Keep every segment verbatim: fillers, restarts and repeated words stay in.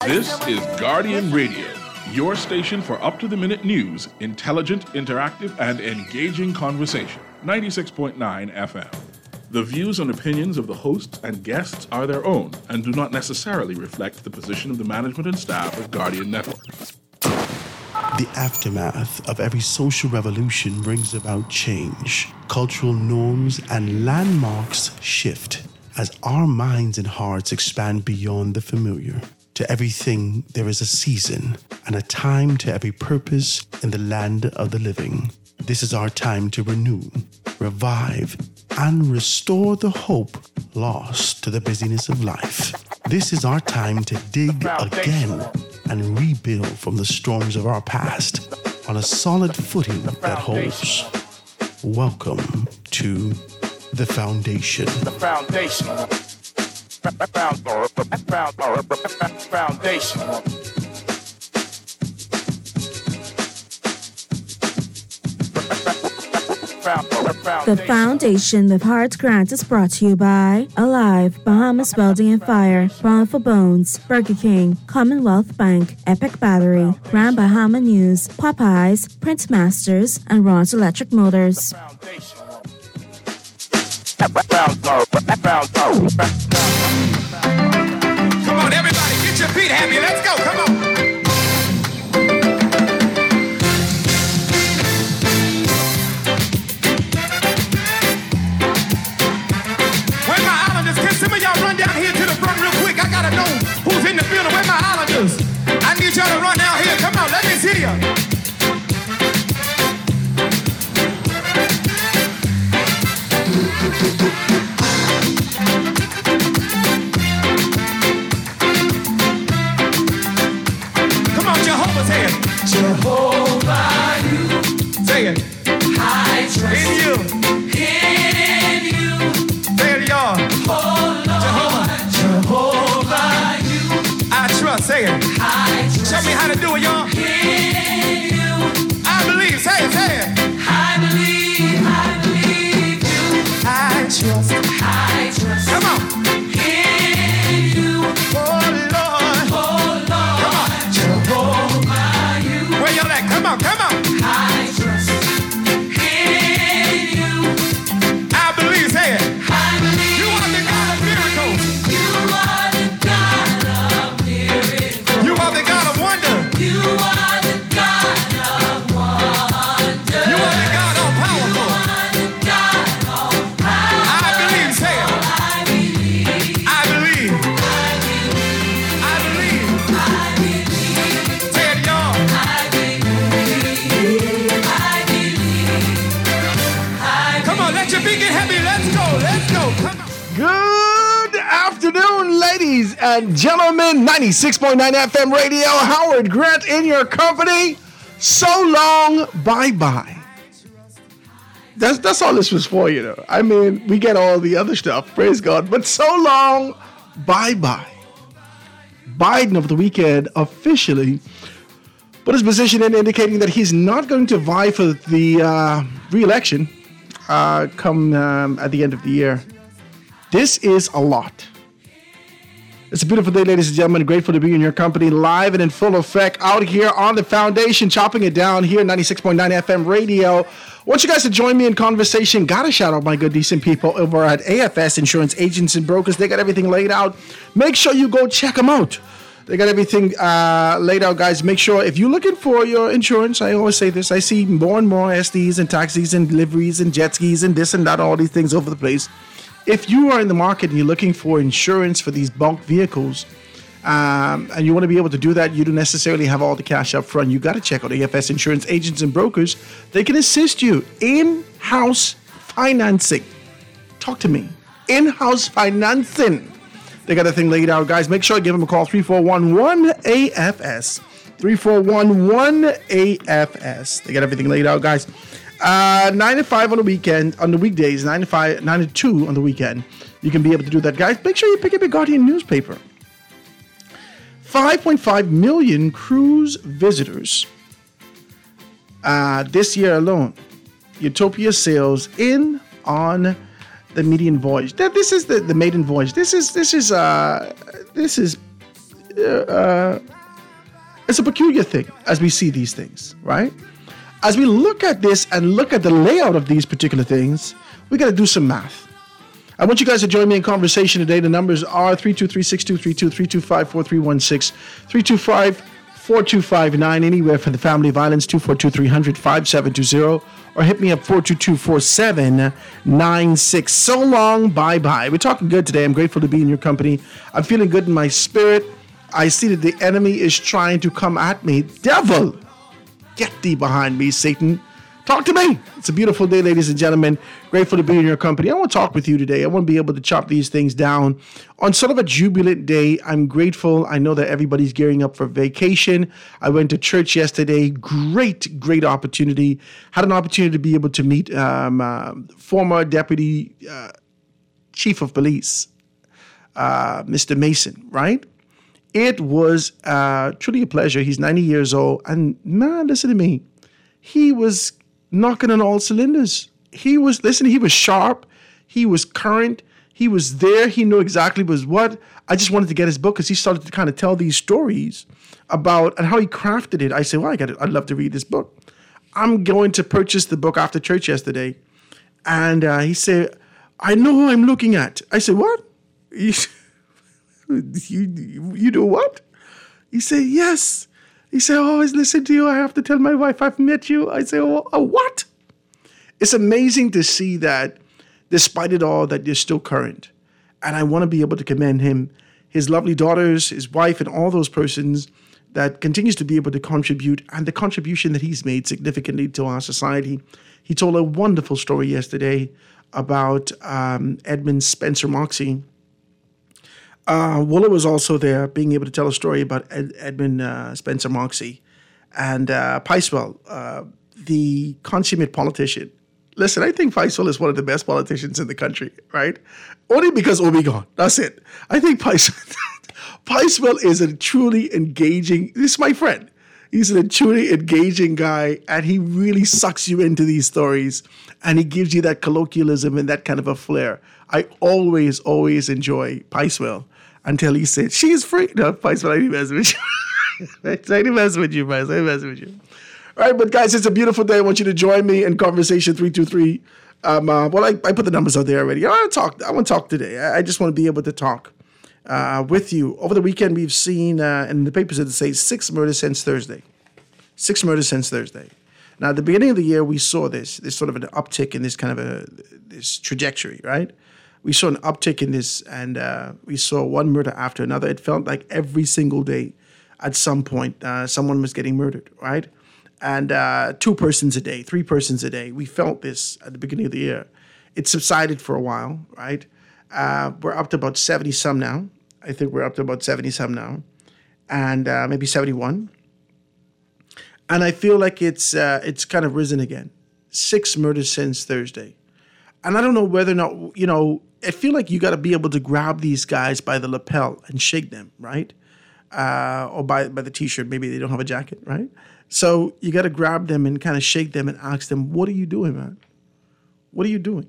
This is Guardian Radio, your station for up-to-the-minute news, intelligent, interactive, and engaging conversation. ninety-six point nine F M. The views and opinions of the hosts and guests are their own and do not necessarily reflect the position of the management and staff of Guardian Network. The aftermath of every social revolution brings about change. Cultural norms and landmarks shift as our minds and hearts expand beyond the familiar. To everything, there is a season and a time to every purpose in the land of the living. This is our time to renew, revive, and restore the hope lost to the busyness of life. This is our time to dig again and rebuild from the storms of our past on a solid footing that holds. Welcome to The Foundation. The Foundation. Foundation. The Foundation with Heart Grant is brought to you by Alive, Bahamas Welding and Fire, Brawn for Bones, Burger King, Commonwealth Bank, Epic Battery, Grand Bahama News, Popeyes, Prince Masters, and Ron's Electric Motors. Come on, everybody, get your feet happy. Let's go. Come on. Where my islanders? Can some of y'all run down here to the front real quick? I gotta know who's in the building. Where my islanders? I need y'all to run down here. Come on, let me see you. Come on, Jehovah's hand. Jehovah, you Say it. I trust In you. in you. Say it, y'all. Oh Lord, Jehovah, you I trust. Say it. I trust Show me how to do it, y'all. in you. I believe. Say it. Say it. I believe, I believe you. I trust. I trust Come on. in you. Oh, Lord. Oh Lord, Jehovah, you Where y'all at? Come on. Come on. I trust in you. I believe. Say it. I believe You are the God of miracles. you are the God of miracles. You are the God of wonder. You are the God of wonder. You are the God all You powerful. are the God of power. I believe. Say it. I believe, I believe. I believe, I believe. I believe, Say it, y'all. I believe, I believe, I Come on. Let your feet get heavy. Let's go. Let's go. Come on. Good afternoon, ladies and gentlemen. ninety-six point nine F M radio. Howard Grant in your company. So long, bye-bye. That's that's all this was for, you know. I mean, we get all the other stuff, praise God. But so long, bye-bye. Biden over the weekend officially put his position in, indicating that he's not going to vie for the uh, re-election uh, come um, at the end of the year. This is a lot. It's a beautiful day, ladies and gentlemen. Grateful to be in your company, live and in full effect, out here on the Foundation, chopping it down here, ninety-six point nine F M radio. I want you guys to join me in conversation. Gotta shout out my good, decent people over at A F S Insurance Agents and Brokers. They got everything laid out. Make sure you go check them out. They got everything uh, laid out, guys. Make sure if you're looking for your insurance, I always say this, I see more and more S Ds and taxis and deliveries and jet skis and this and that, all these things over the place. If you are in the market and you're looking for insurance for these bulk vehicles, um, and you want to be able to do that, you don't necessarily have all the cash up front. You got to check out A F S Insurance Agents and Brokers. They can assist you in-house financing. Talk to me. In-house financing. They got a thing laid out, guys. Make sure you give them a call, three four one one A F S. three four one one A F S. They got everything laid out, guys. Uh, nine to five on the weekend, on the weekdays, nine to five, nine to two on the weekend. You can be able to do that, guys. Make sure you pick up your Guardian newspaper. five point five million cruise visitors uh, this year alone. Utopia sails in on the median voyage. That this is the, the maiden voyage. This is this is uh this is uh, it's a peculiar thing as we see these things, right? As we look at this and look at the layout of these particular things, we got to do some math. I want you guys to join me in conversation today. The numbers are three two three, six two three two, three two five, four three one six, three two five, four two five nine, anywhere for the family violence, two four two, three hundred, five seven two zero, or hit me up four two two, four seven nine six. So long, bye-bye. We're talking good today. I'm grateful to be in your company. I'm feeling good in my spirit. I see that the enemy is trying to come at me. Devil, get thee behind me, Satan. Talk to me. It's a beautiful day, ladies and gentlemen. Grateful to be in your company. I want to talk with you today. I want to be able to chop these things down on sort of a jubilant day. I'm grateful. I know that everybody's gearing up for vacation. I went to church yesterday. Great, great opportunity. Had an opportunity to be able to meet um, uh, former Deputy uh, Chief of Police, uh, Mister Mason, right? It was uh, truly a pleasure. He's ninety years old. And man, listen to me. He was knocking on all cylinders. He was, listen, he was sharp. He was current. He was there. He knew exactly was what. I just wanted to get his book because he started to kind of tell these stories about and how he crafted it. I said, well, I got it. I'd love to read this book. I'm going to purchase the book after church yesterday. And uh, he said, I know who I'm looking at. I said, what? He, you, you do what? He said, yes. He said, oh, I always listen to you. I have to tell my wife I've met you. I say, oh, oh, what? It's amazing to see that despite it all, that you're still current. And I want to be able to commend him, his lovely daughters, his wife, and all those persons that continues to be able to contribute and the contribution that he's made significantly to our society. He told a wonderful story yesterday about um, Edmund Spencer Moxie. Uh, Wooler was also there, being able to tell a story about Ed, Edmund uh, Spencer Moxie and uh, Picewell, uh, the consummate politician. Listen, I think Picewell is one of the best politicians in the country, right? Only because Obi gone. That's it. I think Picewell, Picewell is a truly engaging, this is my friend. He's a truly engaging guy, and he really sucks you into these stories, and he gives you that colloquialism and that kind of a flair. I always, always enjoy Picewell. Until he said, she's free. No, Picewell, I didn't mess with you. I didn't mess with you, Picewell. I didn't mess with you. All right, but guys, it's a beautiful day. I want you to join me in conversation three two three. Um, uh, well, I, I put the numbers out there already. I want to talk. I want to talk today. I, I just want to be able to talk uh, with you. Over the weekend, we've seen, uh, in the papers it says six murders since Thursday. Six murders since Thursday. Now, at the beginning of the year, we saw this. There's sort of an uptick in this kind of a this trajectory, right? We saw an uptick in this, and uh, we saw one murder after another. It felt like every single day, at some point, uh, someone was getting murdered, right? And uh, two persons a day, three persons a day. We felt this at the beginning of the year. It subsided for a while, right? Uh, we're up to about seventy some now. I think we're up to about seventy some now, and uh, maybe seventy-one. And I feel like it's uh, it's kind of risen again. Six murders since Thursday. And I don't know whether or not, you know, I feel like you got to be able to grab these guys by the lapel and shake them, right? Uh, or by, by the T-shirt. Maybe they don't have a jacket, right? So you got to grab them and kind of shake them and ask them, what are you doing, man? What are you doing?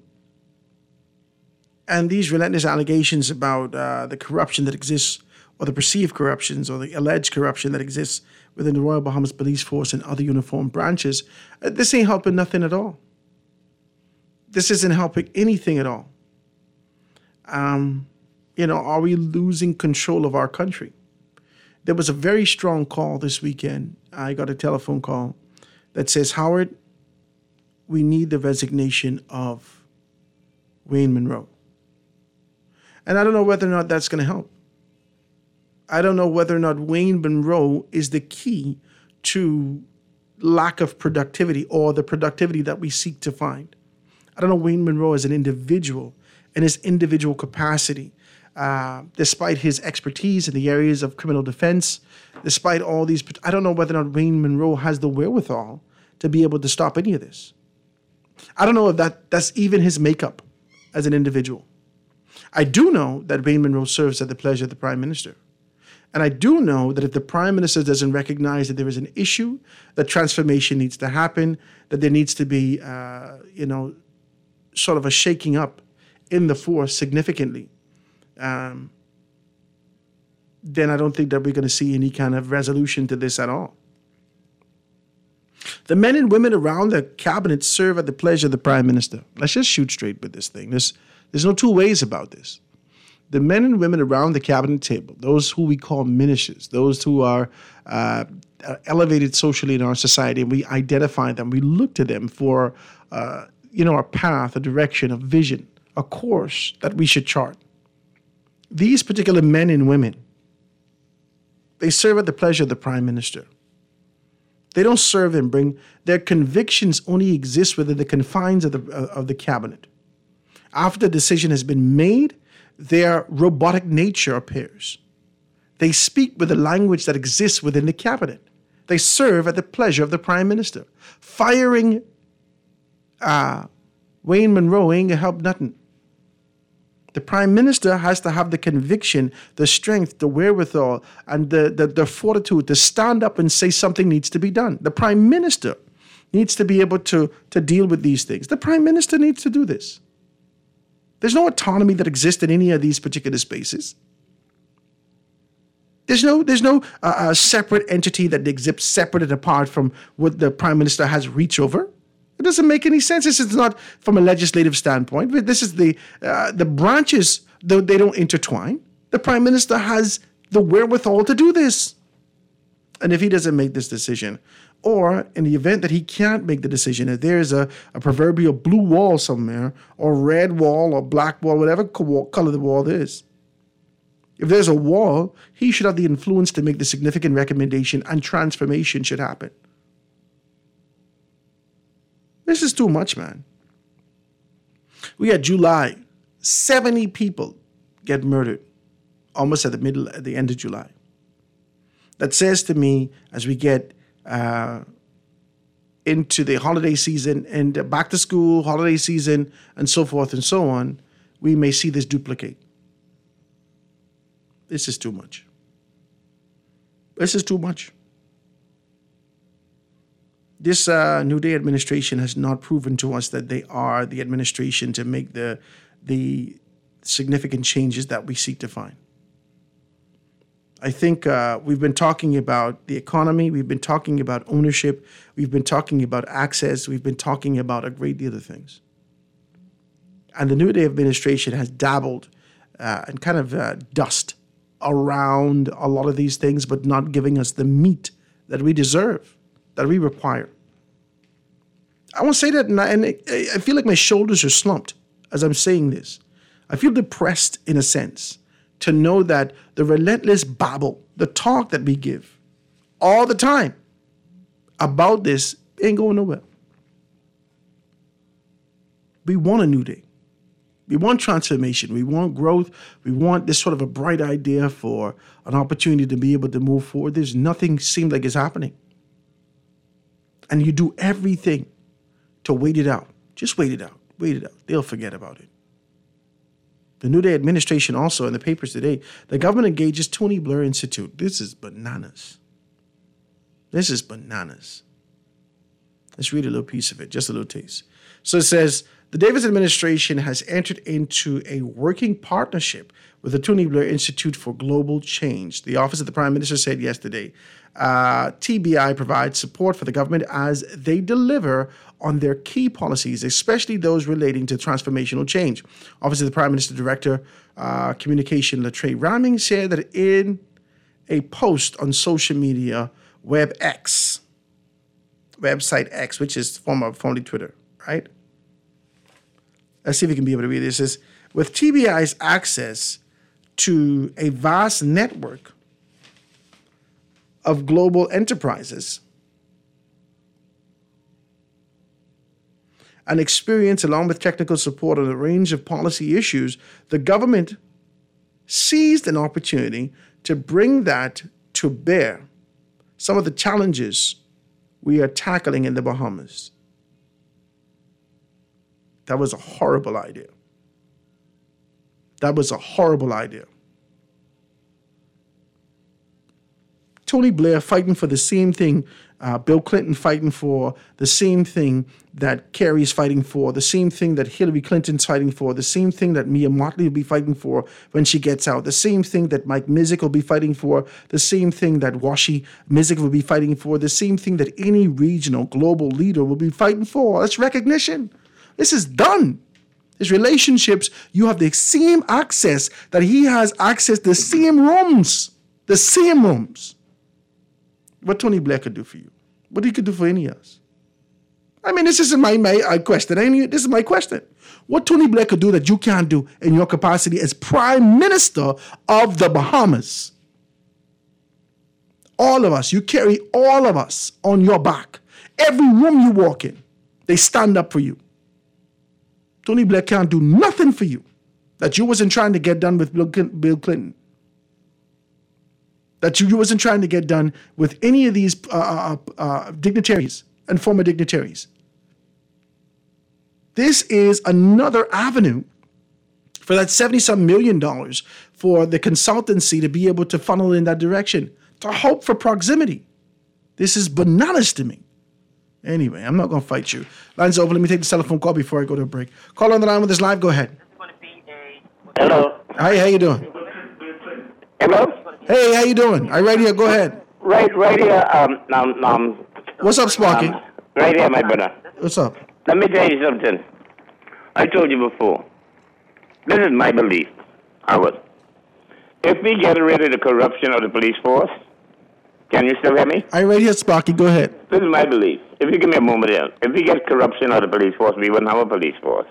And these relentless allegations about uh, the corruption that exists, or the perceived corruptions, or the alleged corruption that exists within the Royal Bahamas Police Force and other uniformed branches, uh, this ain't helping nothing at all. This isn't helping anything at all. Um, you know, are we losing control of our country? There was a very strong call this weekend. I got a telephone call that says, Howard, we need the resignation of Wayne Monroe. And I don't know whether or not that's going to help. I don't know whether or not Wayne Monroe is the key to lack of productivity or the productivity that we seek to find. I don't know Wayne Monroe as an individual and his individual capacity, uh, despite his expertise in the areas of criminal defense, despite all these, I don't know whether or not Wayne Monroe has the wherewithal to be able to stop any of this. I don't know if that that's even his makeup as an individual. I do know that Wayne Monroe serves at the pleasure of the Prime Minister. And I do know that if the Prime Minister doesn't recognize that there is an issue, that transformation needs to happen, that there needs to be, uh, you know, sort of a shaking up in the force significantly, um, then I don't think that we're going to see any kind of resolution to this at all. The men and women around the cabinet serve at the pleasure of the prime minister. Let's just shoot straight with this thing. There's, there's no two ways about this. The men and women around the cabinet table, those who we call ministers, those who are uh, elevated socially in our society, and we identify them, we look to them for, uh, you know, a path, a direction, a vision, a course that we should chart. These particular men and women, they serve at the pleasure of the prime minister. They don't serve and bring, their convictions only exist within the confines of the, uh, of the cabinet. After the decision has been made, their robotic nature appears. They speak with the language that exists within the cabinet. They serve at the pleasure of the prime minister. Firing uh, Wayne Monroe ain't gonna help nothing. The prime minister has to have the conviction, the strength, the wherewithal, and the, the, the fortitude to stand up and say something needs to be done. The prime minister needs to be able to, to deal with these things. The prime minister needs to do this. There's no autonomy that exists in any of these particular spaces. There's no, there's no uh, uh, separate entity that exists separate and apart from what the prime minister has reach over. It doesn't make any sense. This is not from a legislative standpoint. This is the uh, the branches, though they don't intertwine. The prime minister has the wherewithal to do this. And if he doesn't make this decision, or in the event that he can't make the decision, if there's a, a proverbial blue wall somewhere, or red wall, or black wall, whatever color the wall is, if there's a wall, he should have the influence to make the significant recommendation, and transformation should happen. This is too much, man. We had July, seventy people get murdered, almost at the middle, at the end of July. That says to me, as we get uh, into the holiday season and back to school, holiday season, and so forth and so on, we may see this duplicate. This is too much. This is too much. This uh, New Day administration has not proven to us that they are the administration to make the, the significant changes that we seek to find. I think uh, we've been talking about the economy, we've been talking about ownership, we've been talking about access, we've been talking about a great deal of things. And the New Day administration has dabbled uh, and kind of uh, dust around a lot of these things, but not giving us the meat that we deserve, that we require. I want to say that, and I, and I feel like my shoulders are slumped as I'm saying this. I feel depressed in a sense to know that the relentless babble, the talk that we give all the time about this ain't going nowhere. We want a new day. We want transformation. We want growth. We want this sort of a bright idea for an opportunity to be able to move forward. There's nothing seems like it's happening. And you do everything to wait it out. Just wait it out. Wait it out. They'll forget about it. The New Day administration also, in the papers today, the government engages Tony Blair Institute. This is bananas. This is bananas. Let's read a little piece of it, just a little taste. So it says, the Davis administration has entered into a working partnership with the Tony Blair Institute for Global Change. The Office of the Prime Minister said yesterday, uh, T B I provides support for the government as they deliver on their key policies, especially those relating to transformational change. Office of the Prime Minister Director, uh, Communication Latre Raming said that in a post on social media, WebX, website X, which is former, formerly Twitter, right? Let's see if we can be able to read this. It says, with T B I's access to a vast network of global enterprises and experience along with technical support on a range of policy issues, the government seized an opportunity to bring that to bear some of the challenges we are tackling in the Bahamas. That was a horrible idea. That was a horrible idea. Tony Blair fighting for the same thing, uh, Bill Clinton fighting for the same thing that Kerry's fighting for, the same thing that Hillary Clinton's fighting for, the same thing that Mia Mottley will be fighting for when she gets out, the same thing that Mike Mizik will be fighting for, the same thing that Washi Mizik will be fighting for, the same thing that any regional global leader will be fighting for. That's recognition. This is done. His relationships, you have the same access that he has access to the same rooms, the same rooms. What Tony Blair could do for you, what he could do for any of us. I mean, this isn't my, my I question. I mean, this is my question. What Tony Blair could do that you can't do in your capacity as Prime Minister of the Bahamas. All of us, you carry all of us on your back. Every room you walk in, they stand up for you. Tony Blair can't do nothing for you that you wasn't trying to get done with Bill Clinton. That you, you wasn't trying to get done with any of these uh, uh, uh, dignitaries and former dignitaries. This is another avenue for that seventy-some million dollars for the consultancy to be able to funnel in that direction, to hope for proximity. This is bananas to me. Anyway, I'm not going to fight you. Line's over. Let me take the telephone call before I go to a break. Call on the line with us live. Go ahead. Hello. Hi, how you doing? Hello. Hey, how you doing? I right here. Go ahead. Right, right here. Um, um, um. What's up, Sparky? Um, right here, my brother. What's up? Let me tell you something. I told you before. This is my belief, Howard. If we get rid of the corruption of the police force, can you still hear me? I right here, Sparky. Go ahead. This is my belief. If you give me a moment here, if we get corruption of the police force, we wouldn't have a police force.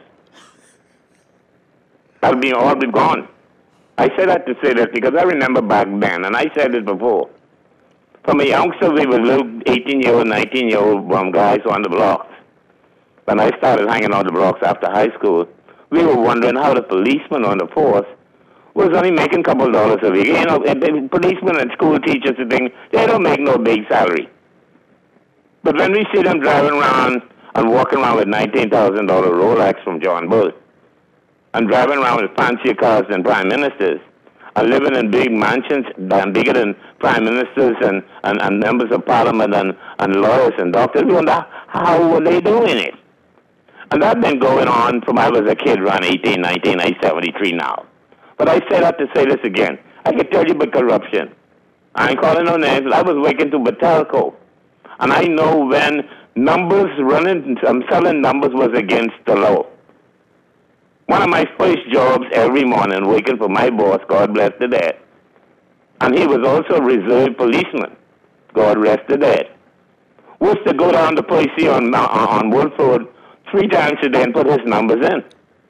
That'll be all be gone. I say that to say this because I remember back then, and I said it before. From a youngster, we were little eighteen-year-old, nineteen-year-old um, guys on the blocks. When I started hanging on the blocks after high school, we were wondering how the policemen on the force was only making a couple of dollars a week. You know, the policemen and school teachers and things, they don't make no big salary. But when we see them driving around and walking around with nineteen thousand dollars Rolex from John Bull, and driving around with fancier cars than prime ministers, and living in big mansions and bigger than prime ministers and, and, and members of parliament and, and lawyers and doctors, we wonder how were they doing it? And that's been going on from I was a kid around eighteen, nineteen, I'm seventy-three now. But I say that to say this again. I can tell you about corruption. I ain't calling no names. I was working to Batalco. And I know when numbers running, um, selling numbers was against the law. One of my first jobs every morning, working for my boss, God bless the dead. And he was also a reserve policeman, God rest the dead. Was to go down to Percy on, on, on Wolf Road three times a day and put his numbers in.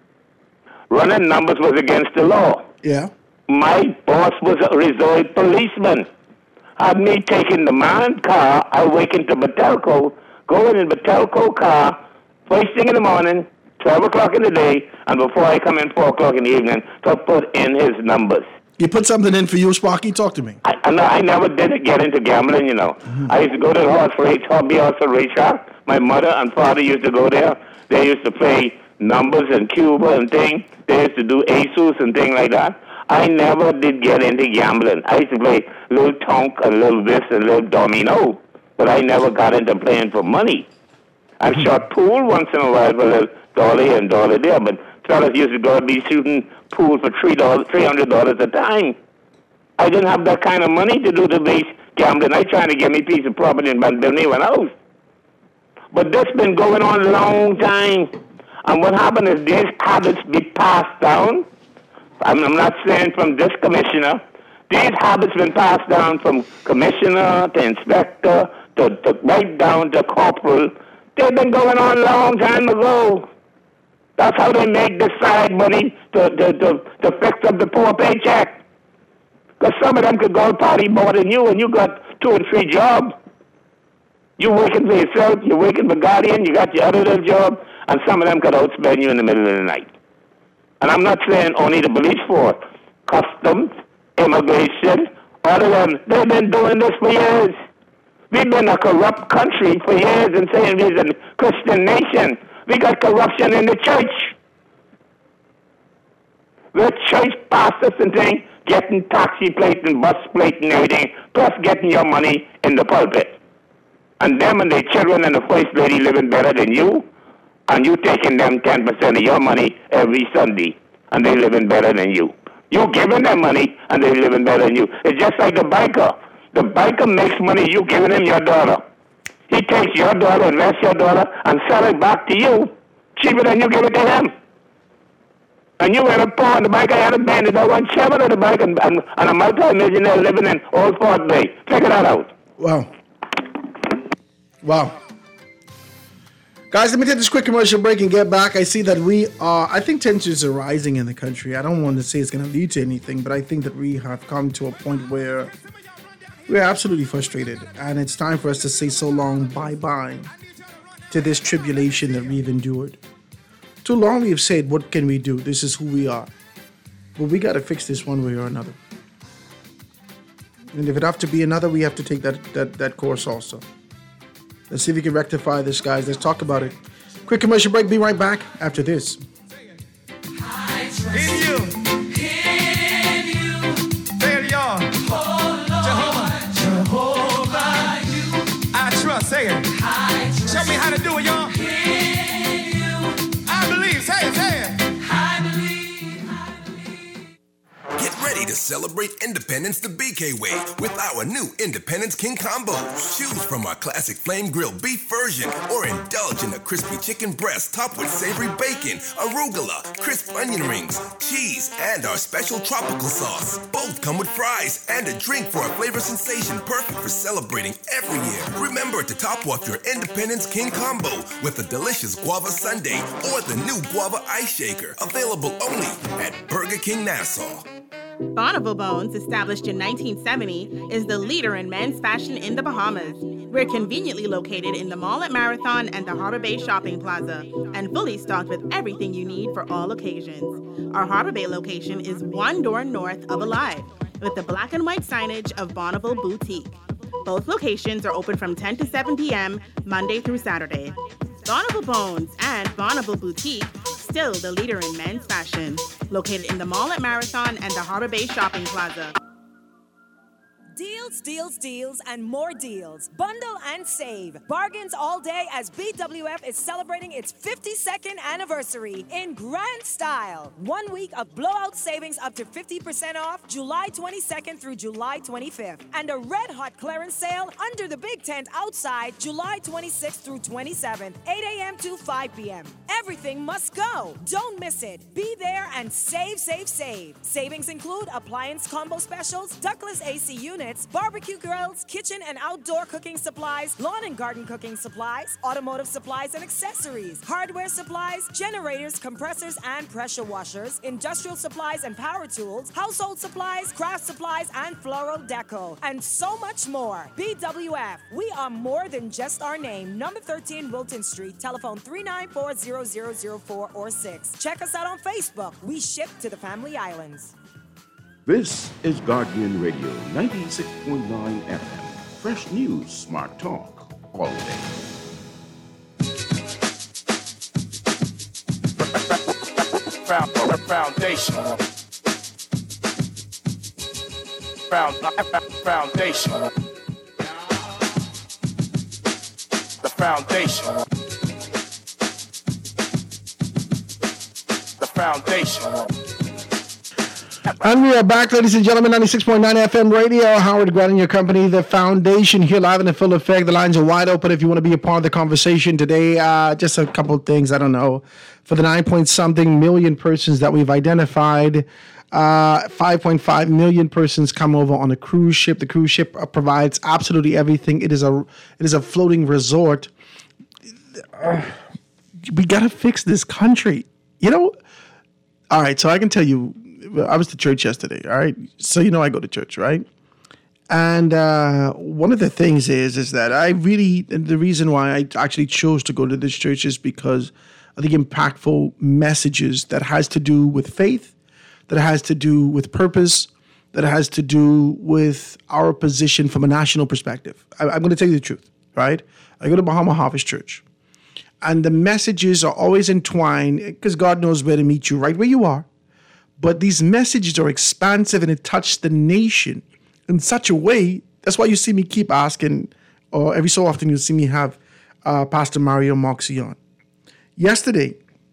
Running numbers was against the law. Yeah. My boss was a reserve policeman. Had me taking the manned car, I wake into Batalco, going in Batalco car, first thing in the morning, twelve o'clock in the day, and before I come in four o'clock in the evening, to put in his numbers. You put something in for you, Sparky? Talk to me. I, I, I never did get into gambling, you know. Mm-hmm. I used to go to the horse race, hobby horse racetrack. My mother and father used to go there. They used to play numbers and Cuba and things. They used to do Asus and things like that. I never did get into gambling. I used to play little tonk and little this and little domino, but I never got into playing for money. I shot pool once in a while for a little dollar here and dollar there, but fellas used to go and be shooting pool for three dollars, three hundred dollars a time. I didn't have that kind of money to do the base gambling. I trying to get me a piece of property and build me one house. But this been going on a long time. And what happened is these habits be passed down. I'm, I'm not saying from this commissioner. These habits been passed down from commissioner to inspector to, to right down to corporal. They've been going on a long time ago. That's how they make the side money to, to, to, to fix up the poor paycheck. Because some of them could go party more than you, and you got two and three jobs. You're working for yourself, you're working for Guardian, you got your other little job, and some of them could outspend you in the middle of the night. And I'm not saying only the police force. Customs, immigration, all of them, they've been doing this for years. We've been a corrupt country for years and saying we're a Christian nation. We got corruption in the church. The church pastors and things, getting taxi plate and bus plate and everything, plus getting your money in the pulpit. And them and their children and the first lady living better than you, and you taking them ten percent of your money every Sunday, and they living better than you. You giving them money, and they living better than you. It's just like the biker. The biker makes money, you giving him your dollar. He takes your dollar, invests your dollar, and sell it back to you cheaper than you give it to him. And you had a pawn, the biker had a bandit, I want seven of the bike, and, and, and a multi-millionaire living in Old Fort Bay. Figure that out. Wow. Wow. Guys, let me take this quick commercial break and get back. I see that we are, I think tensions are rising in the country. I don't want to say it's going to lead to anything, but I think that we have come to a point where we're absolutely frustrated. And it's time for us to say so long, bye-bye, to this tribulation that we've endured. Too long we've said, what can we do? This is who we are. But we got to fix this one way or another. And if it have to be another, we have to take that, that, that course also. Let's see if we can rectify this, guys. Let's talk about it. Quick commercial break. Be right back after this. In you. In you. There you are. Oh, Jehovah. Jehovah, you. I trust. Say it. I trust. Show me how to do it, y'all. In you. I believe. Say it. Say it. I believe. I believe. Get ready to celebrate Independence the B K way with our new Independence King combos. Choose from our classic flame grilled beef version or indulge in a crispy chicken breast topped with savory bacon, arugula, crisp onion rings, cheese, and our special tropical sauce. Both come with fries and a drink for a flavor sensation perfect for celebrating every year. Remember to top off your Independence King combo with a delicious guava sundae or the new guava ice shaker, available only at Burger King Nassau. Bonneville Bones, established in nineteen seventy, is the leader in men's fashion in the Bahamas. We're conveniently located in the mall at Marathon and the Harbor Bay Shopping Plaza, and fully stocked with everything you need for all occasions. Our Harbor Bay location is one door north of Alive, with the black and white signage of Bonneville Boutique. Both locations are open from ten to seven p.m. Monday through Saturday. Bonneville Bones and Bonneville Boutique, still the leader in men's fashion, located in the mall at Marathon and the Harbor Bay Shopping Plaza. Deals, deals, deals, and more deals. Bundle and save. Bargains all day as B W F is celebrating its fifty-second anniversary in grand style. One week of blowout savings up to fifty percent off July twenty-second through July twenty-fifth. And a red-hot clearance sale under the big tent outside July twenty-sixth through twenty-seventh, eight a.m. to five p.m. Everything must go. Don't miss it. Be there and save, save, save. Savings include appliance combo specials, ductless A C units, barbecue grills, kitchen and outdoor cooking supplies, lawn and garden cooking supplies, automotive supplies and accessories, hardware supplies, generators, compressors and pressure washers, industrial supplies and power tools, household supplies, craft supplies and floral deco, and so much more. B W F, we are more than just our name. Number thirteen Wilton Street, telephone three nine four, zero zero zero four or six. Check us out on Facebook. We ship to the Family Islands. This is Guardian Radio ninety-six point nine F M. Fresh news, smart talk, all day. Foundation. Foundation. The foundation. The foundation. And we are back, ladies and gentlemen, ninety-six point nine F M radio. Howard Grant in your company, the foundation here live in the full effect. The lines are wide open if you want to be a part of the conversation today. Uh, just a couple of things, I don't know. For the nine point something million persons that we've identified, uh, five point five million persons come over on a cruise ship. The cruise ship provides absolutely everything. It is a, it is a floating resort. Uh, we got to fix this country. You know, all right, so I can tell you, I was to church yesterday, all right? So you know I go to church, right? And uh, one of the things is, is that I really, the reason why I actually chose to go to this church is because of the impactful messages that has to do with faith, that has to do with purpose, that has to do with our position from a national perspective. I, I'm going to tell you the truth, right? I go to Bahama Harvest Church. And the messages are always entwined because God knows where to meet you right where you are. but these messages are expansive and it touched the nation in such a way. That's why you see me keep asking, or every so often you see me have uh, Pastor Mario Moxie on. Yesterday,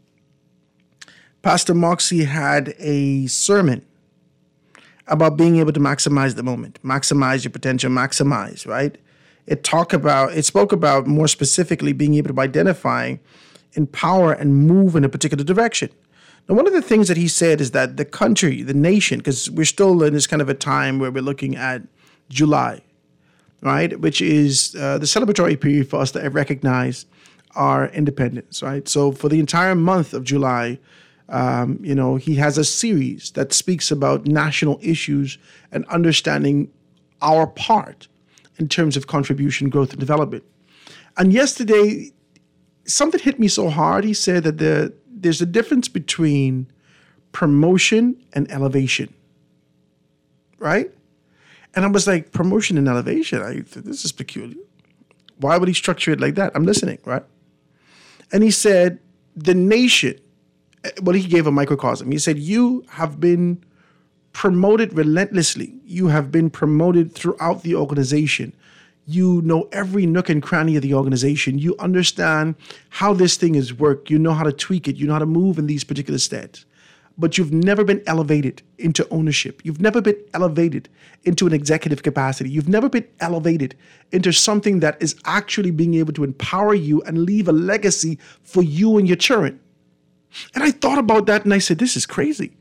Pastor Moxie had a sermon about being able to maximize the moment, maximize your potential, maximize, right? It talk about, it spoke about more specifically being able to identify, empower, and move in a particular direction. Now, one of the things that he said is that the country, the nation, because we're still in this kind of a time where we're looking at July, right, which is uh, the celebratory period for us to recognize our independence, right? So for the entire month of July, um, you know, he has a series that speaks about national issues and understanding our part in terms of contribution, growth, and development. And yesterday, something hit me so hard. He said that the there's a difference between promotion and elevation, right? And I was like, promotion and elevation? I, this is peculiar. Why would he structure it like that? I'm listening, right? And he said, the nation, well, he gave a microcosm. He said, you have been promoted relentlessly. You have been promoted throughout the organization. You know every nook and cranny of the organization. You understand how this thing is worked. You know how to tweak it. You know how to move in these particular steps. But you've never been elevated into ownership. You've never been elevated into an executive capacity. You've never been elevated into something that is actually being able to empower you and leave a legacy for you and your children. And I thought about that and I said, this is crazy.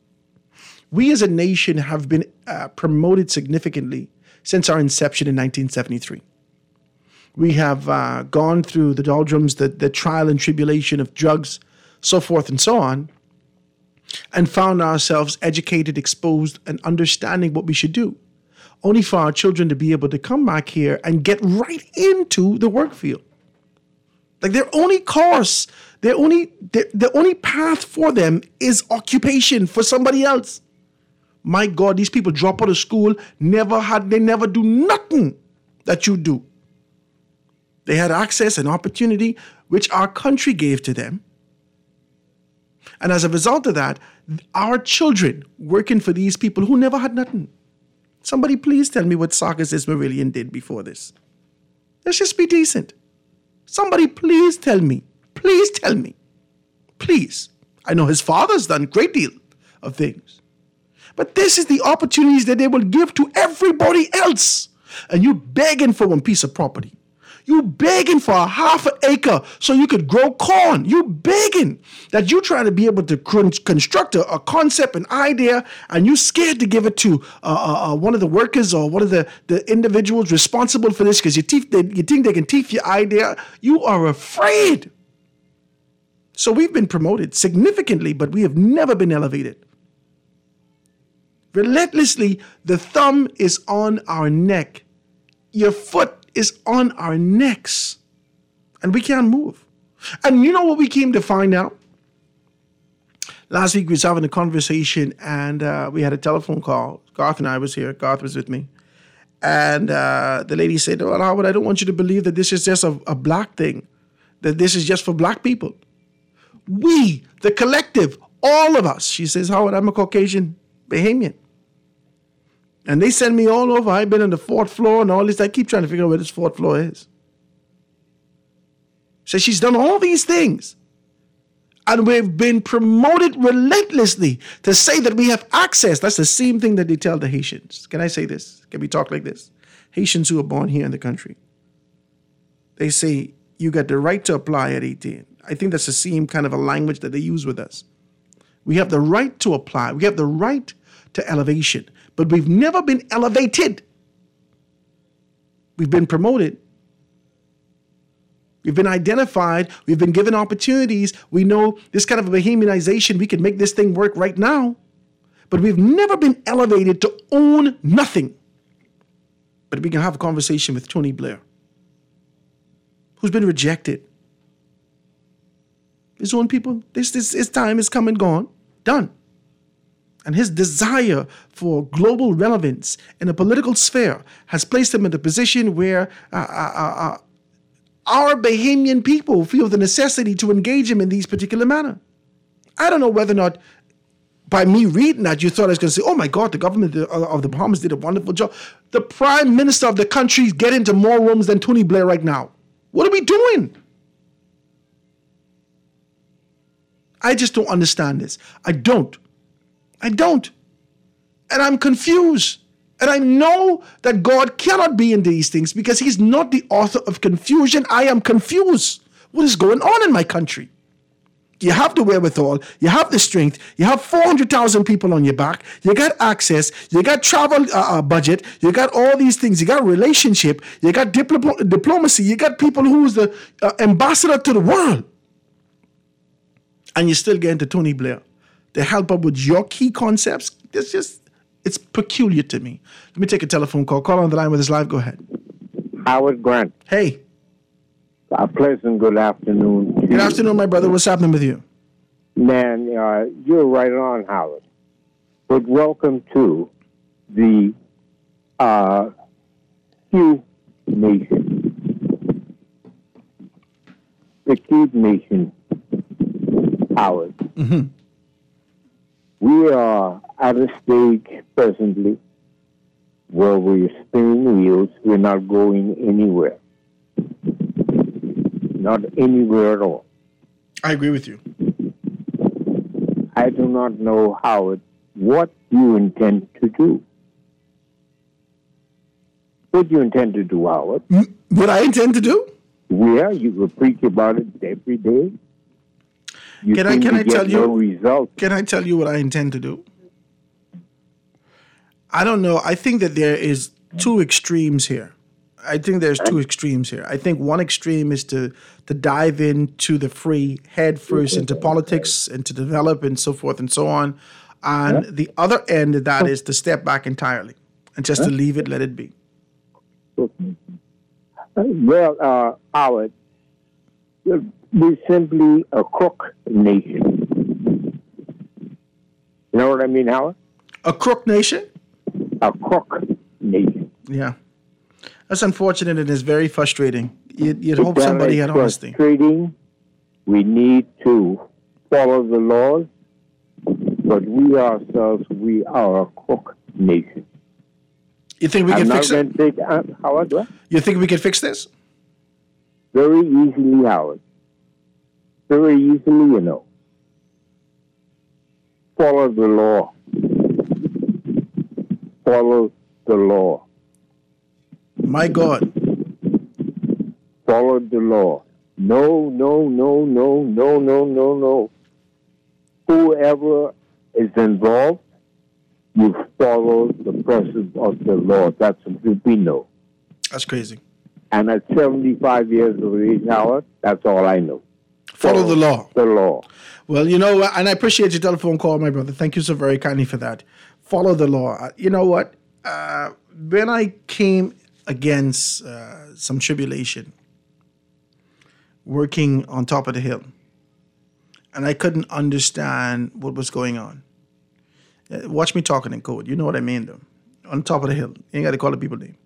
We as a nation have been uh, promoted significantly since our inception in nineteen seventy-three. We have uh, gone through the doldrums, the, the trial and tribulation of drugs, so forth and so on, and found ourselves educated, exposed, and understanding what we should do, only for our children to be able to come back here and get right into the work field. Like their only course, their only, their, the only path for them is occupation for somebody else. My God, these people drop out of school, never had, they never do nothing that you do. They had access and opportunity, which our country gave to them. And as a result of that, our children working for these people who never had nothing. Somebody please tell me what Sarkis Ismailian did before this. Let's just be decent. Somebody please tell me. Please tell me. Please. I know his father's done a great deal of things. But this is the opportunities that they will give to everybody else. And you begging for one piece of property. You begging for a half an acre so you could grow corn. You begging that you trying to be able to construct a, a concept, an idea, and you scared to give it to uh, uh, one of the workers or one of the, the individuals responsible for this because you, you think they can teeth your idea. You are afraid. So we've been promoted significantly, but we have never been elevated. Relentlessly, the thumb is on our neck. Your foot is on our necks. And we can't move. And you know what we came to find out? Last week we was having a conversation and uh, we had a telephone call. Garth and I was here. Garth was with me. And uh, the lady said, well, Howard, I don't want you to believe that this is just a, a black thing. That this is just for black people. We, the collective, all of us. She says, Howard, I'm a Caucasian Bahamian. And they send me all over. I've been on the fourth floor and all this. I keep trying to figure out where this fourth floor is. So she's done all these things. And we've been promoted relentlessly to say that we have access. That's the same thing that they tell the Haitians. Can I say this? Can we talk like this? Haitians who are born here in the country. They say, you got the right to apply at eighteen. I think that's the same kind of a language that they use with us. We have the right to apply. We have the right to elevation. But we've never been elevated. We've been promoted. We've been identified. We've been given opportunities. We know this kind of a Bahamianization, we can make this thing work right now. But we've never been elevated to own nothing. But we can have a conversation with Tony Blair, who's been rejected. His own people, this, this, his time is come and gone. Done. And his desire for global relevance in a political sphere has placed him in a position where uh, uh, uh, our Bahamian people feel the necessity to engage him in these particular manner. I don't know whether or not by me reading that, you thought I was going to say, oh my God, the government of the Bahamas did a wonderful job. The prime minister of the country get into more rooms than Tony Blair right now. What are we doing? I just don't understand this. I don't. I don't. And I'm confused. And I know that God cannot be in these things because he's not the author of confusion. I am confused. What is going on in my country? You have the wherewithal, you have the strength, you have four hundred thousand people on your back, you got access, you got travel uh, uh, budget, you got all these things, you got relationship, you got diplo- diplomacy, you got people who's the uh, ambassador to the world. And you still get into Tony Blair to help up with your key concepts. It's just, it's peculiar to me. Let me take a telephone call. Call on the line with us live. Go ahead. Howard Grant. Hey. A pleasant good afternoon. to Good you. afternoon, my brother. What's happening with you? Man, uh, you're right on, Howard. But welcome to the uh, Q Nation. The Q Nation, Howard. Mm-hmm. We are at a stage presently where we're spinning wheels. We're not going anywhere. Not anywhere at all. I agree with you. I do not know, Howard, what you intend to do. What do you intend to do, Howard? What I intend to do? Yeah, you will preach about it every day. You Can I seem can to I get tell you? no results. Can I tell you what I intend to do? I don't know. I think that there is two extremes here. I think there's two extremes here. I think one extreme is to to dive into the free head first into politics and to develop and so forth and so on. And Yeah. the other end of that is to step back entirely and just to leave it, let it be. Uh, Well, uh, Howard, we're simply a crook nation. You know what I mean, Howard? A crook nation? A crook nation. Yeah. That's unfortunate and it's very frustrating. You'd, you'd hope It's somebody had very honesty. frustrating. We need to follow the laws, but we ourselves, we are a crook nation. You think we I'm can not fix going it? to take, uh, Howard, what? You think we can fix this? Very easily, Howard. Very easily, you know. Follow the law. Follow the law. My God. Follow the law. No, no, no, no, no, no, no, no. Whoever is involved, you follow the process of the law. That's what we know. That's crazy. And at seventy-five years of age, Howard, that's all I know. Follow the law. The law. Well, you know, and I appreciate your telephone call, my brother. Thank you so very kindly for that. Follow the law. Uh, You know what? Uh, when I came against uh, some tribulation, working on top of the hill, and I couldn't understand what was going on. Uh, Watch me talking in code. You know what I mean, though. On top of the hill. You ain't got to call the people name.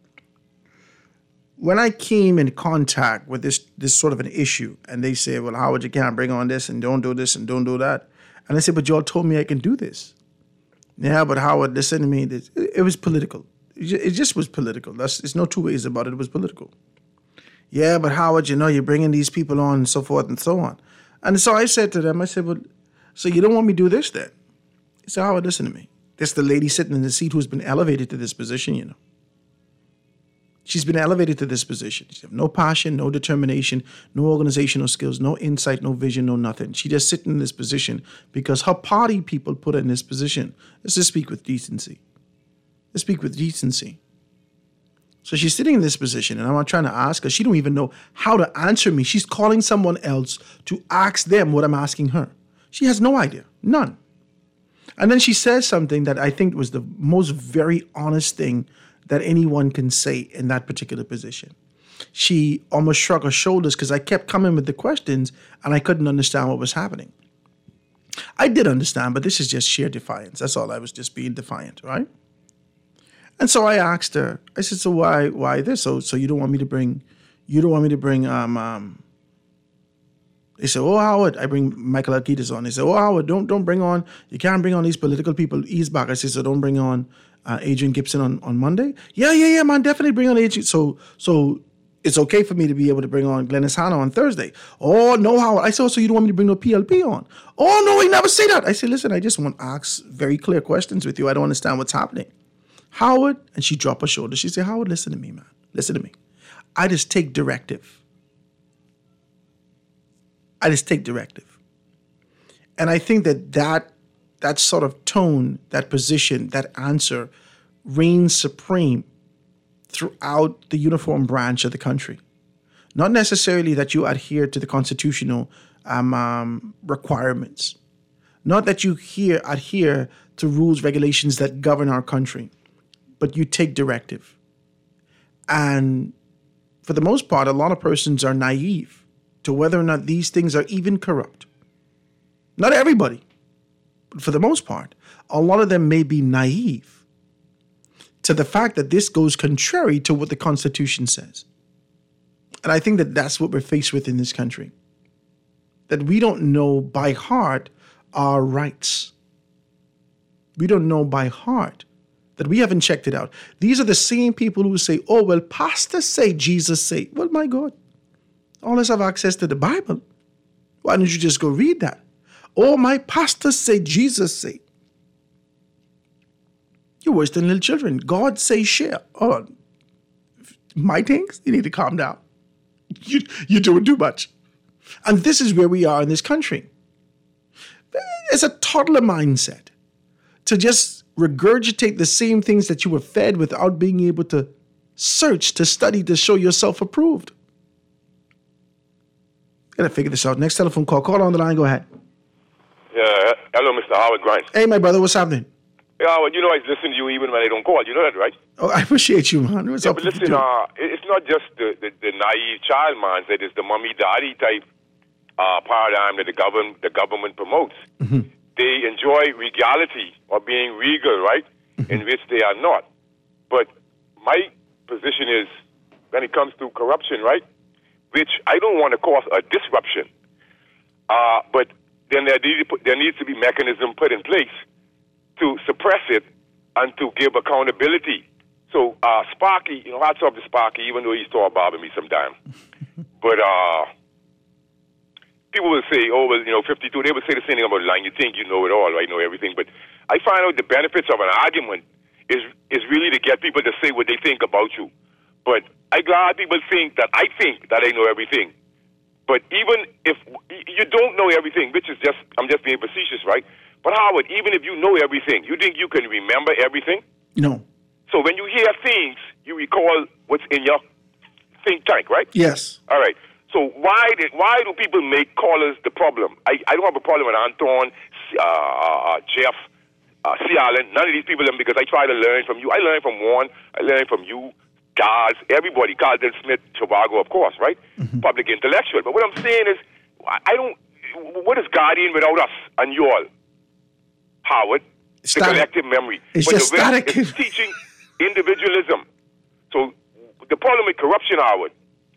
When I came in contact with this this sort of an issue, and they say, well, Howard, you can't bring on this, and don't do this, and don't do that. And I said, but y'all told me I can do this. Yeah, but Howard, listen to me. This, it, it was political. It ju- it just was political. That's, there's no two ways about it. It was political. Yeah, but Howard, you know, you're bringing these people on and so forth and so on. And so I said to them, I said, well, so you don't want me to do this then? He said, Howard, listen to me. There's the lady sitting in the seat who's been elevated to this position, you know. She's been elevated to this position. She has no passion, no determination, no organizational skills, no insight, no vision, no nothing. She just sitting in this position because her party people put her in this position. Let's just speak with decency. Let's speak with decency. So she's sitting in this position, and I'm trying to ask her. She don't even know how to answer me. She's calling someone else to ask them what I'm asking her. She has no idea, none. And then she says something that I think was the most very honest thing that anyone can say in that particular position. She almost shrugged her shoulders because I kept coming with the questions and I couldn't understand what was happening. I did understand, but this is just sheer defiance. That's all. I was just being defiant, right? And so I asked her, I said, so why why this? So so you don't want me to bring, you don't want me to bring um, um They say, oh, Howard, I bring Michael Alkitis on. They say, oh, Howard, don't don't bring on, you can't bring on these political people. Ease back. I say, so don't bring on uh, Adrian Gibson on, on Monday? Yeah, yeah, yeah, man, definitely bring on Adrian. So, so it's okay for me to be able to bring on Glennis Hanna on Thursday. Oh, no, Howard. I said, oh, so you don't want me to bring no P L P on? Oh, no, he never say that. I say, listen, I just want to ask very clear questions with you. I don't understand what's happening. Howard, and she dropped her shoulder. She said, Howard, listen to me, man. Listen to me. I just take directive. I just take directive. And I think that, that that sort of tone, that position, that answer reigns supreme throughout the uniform branch of the country. Not necessarily that you adhere to the constitutional um, um, requirements. Not that you here adhere to rules, regulations that govern our country, but you take directive. And for the most part, a lot of persons are naive to whether or not these things are even corrupt. Not everybody, but for the most part, a lot of them may be naive to the fact that this goes contrary to what the Constitution says. And I think that that's what we're faced with in this country. That we don't know by heart our rights. We don't know by heart that we haven't checked it out. These are the same people who say, oh, well, pastors say, Jesus say. Well, my God. All of us have access to the Bible. Why don't you just go read that? Oh, my pastors say, Jesus say. You're worse than little children. God say, share. Oh, my things? You need to calm down. You, you're doing too much. And this is where we are in this country. It's a toddler mindset to just regurgitate the same things that you were fed without being able to search, to study, to show yourself approved. Gotta figure this out. Next telephone call. Call on the line. Go ahead. Yeah. Hello, Mister Howard Grimes. Hey, my brother. What's happening? Yeah, Howard, you know I listen to you even when I don't call. You know that, right? Oh, I appreciate you, man. What's yeah, up? But listen, uh, it's not just the, the, the naive child mindset. It's the mommy-daddy type uh, paradigm that the government the government promotes. Mm-hmm. They enjoy regality or being regal, right? Mm-hmm. In which they are not. But my position is, when it comes to corruption, right? Which I don't want to cause a disruption. Uh, but then there, need to put, there needs to be mechanism put in place to suppress it and to give accountability. So uh, Sparky, you know, hats off to Sparky, even though he's still bothering me sometimes. But uh, people will say, oh, well, you know, fifty-two, they will say the same thing about lying. You think you know it all, right, know everything. But I find out the benefits of an argument is is really to get people to say what they think about you. But I'm glad people think that I think that I know everything. But even if you don't know everything, which is just, I'm just being facetious, right? But Howard, even if you know everything, you think you can remember everything? No. So when you hear things, you recall what's in your think tank, right? Yes. All right. So why did, why do people make callers the problem? I, I don't have a problem with Anton, uh, uh, Jeff, uh, C. Allen, none of these people, because I try to learn from you. I learn from Warren. I learn from you. Guys, everybody, Carlton Smith, Tobago, of course, right? Mm-hmm. Public intellectual. But what I'm saying is, I don't, what is Guardian without us and you all? Howard, static. The collective memory. It's but just the static. It's teaching individualism. So the problem with corruption, Howard,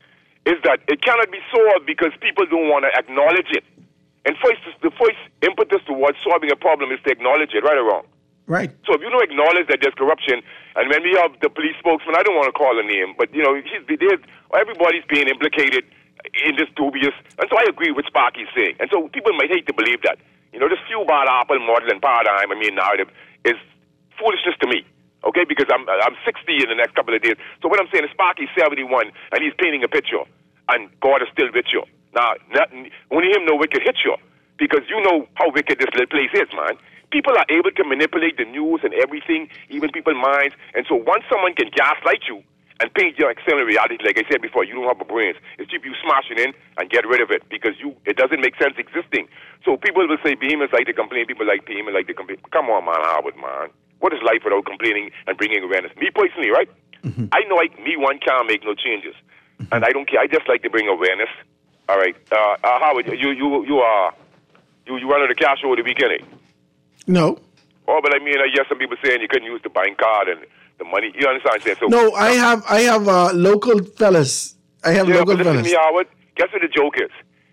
is that it cannot be solved because people don't want to acknowledge it. And first, the first impetus towards solving a problem is to acknowledge it, right or wrong? Right. So if you don't acknowledge that there's corruption, and when we have the police spokesman, I don't want to call a name, but, you know, he's, there's, everybody's being implicated in this dubious, and so I agree with Sparky's saying. And so people might hate to believe that. You know, this few-ball apple model and paradigm, I mean, narrative, is foolishness to me, okay, because I'm I'm sixty in the next couple of days. So what I'm saying is Sparky's seventy-one, and he's painting a picture, and God is still with you. Now, not, only him know wicked hit you, because you know how wicked this little place is, man. People are able to manipulate the news and everything, even people's minds. And so once someone can gaslight you and paint your external reality, like I said before, you don't have a brain. It's cheap you smash it in and get rid of it because you it doesn't make sense existing. So people will say Behemoths like to complain, people like Behemoths like to complain. Come on, man, Howard, man. What is life without complaining and bringing awareness? Me personally, right? Mm-hmm. I know I, me one can't make no changes. Mm-hmm. And I don't care. I just like to bring awareness. All right. Uh, uh, Howard, you you you are you you run the cash over the weekend, eh? No. Oh, but I mean, I hear some people saying you couldn't use the bank card and the money. You understand what I'm saying? So, no, I have I have uh, local fellas. I have yeah, local but listen fellas. to me, Howard. Guess what the joke is?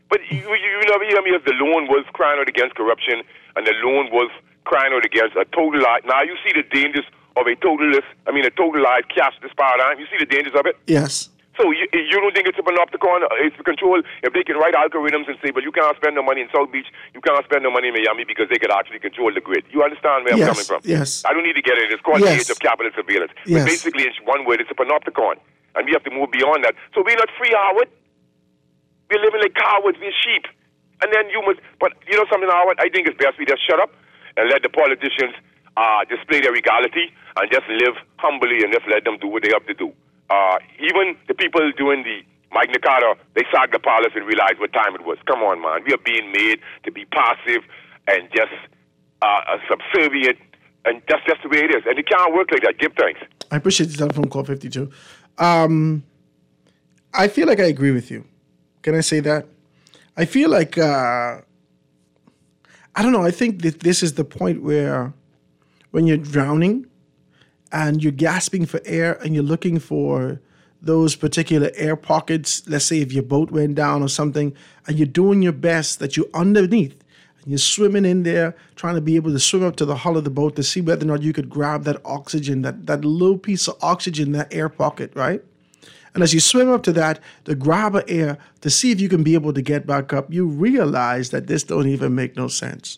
But you, you, you never hear me as the lone wolf crying out against corruption and the lone wolf crying out against a total lie. Now you see the dangers of a totalist, I mean a totalized capitalist paradigm. You see the dangers of it? Yes. So you, you don't think it's a panopticon? It's to control, if they can write algorithms and say, but you cannot spend no money in South Beach, you cannot spend no money in Miami because they could actually control the grid. You understand where yes. I'm coming from? Yes. I don't need to get it. It's called yes. the age of capitalist surveillance. Yes. But basically, in one word, it's a panopticon. And we have to move beyond that. So we're not free, Howard. We're living like cowards. We're sheep. And then you must, but you know something, Howard? I think it's best we just shut up and let the politicians uh, display their regality and just live humbly and just let them do what they have to do. Uh, even the people doing the Magna Carta, they sacked the palace and realized what time it was. Come on, man. We are being made to be passive and just uh, subservient, and that's just the way it is. And it can't work like that. Give thanks. I appreciate the telephone call, fifty-two. Um, I feel like I agree with you. Can I say that? I feel like, uh, I don't know, I think that this is the point where when you're drowning and you're gasping for air and you're looking for those particular air pockets, let's say if your boat went down or something, and you're doing your best that you're underneath, and you're swimming in there, trying to be able to swim up to the hull of the boat to see whether or not you could grab that oxygen, that, that little piece of oxygen, that air pocket, right? And as you swim up to that, to grab an air, to see if you can be able to get back up, you realize that this don't even make no sense.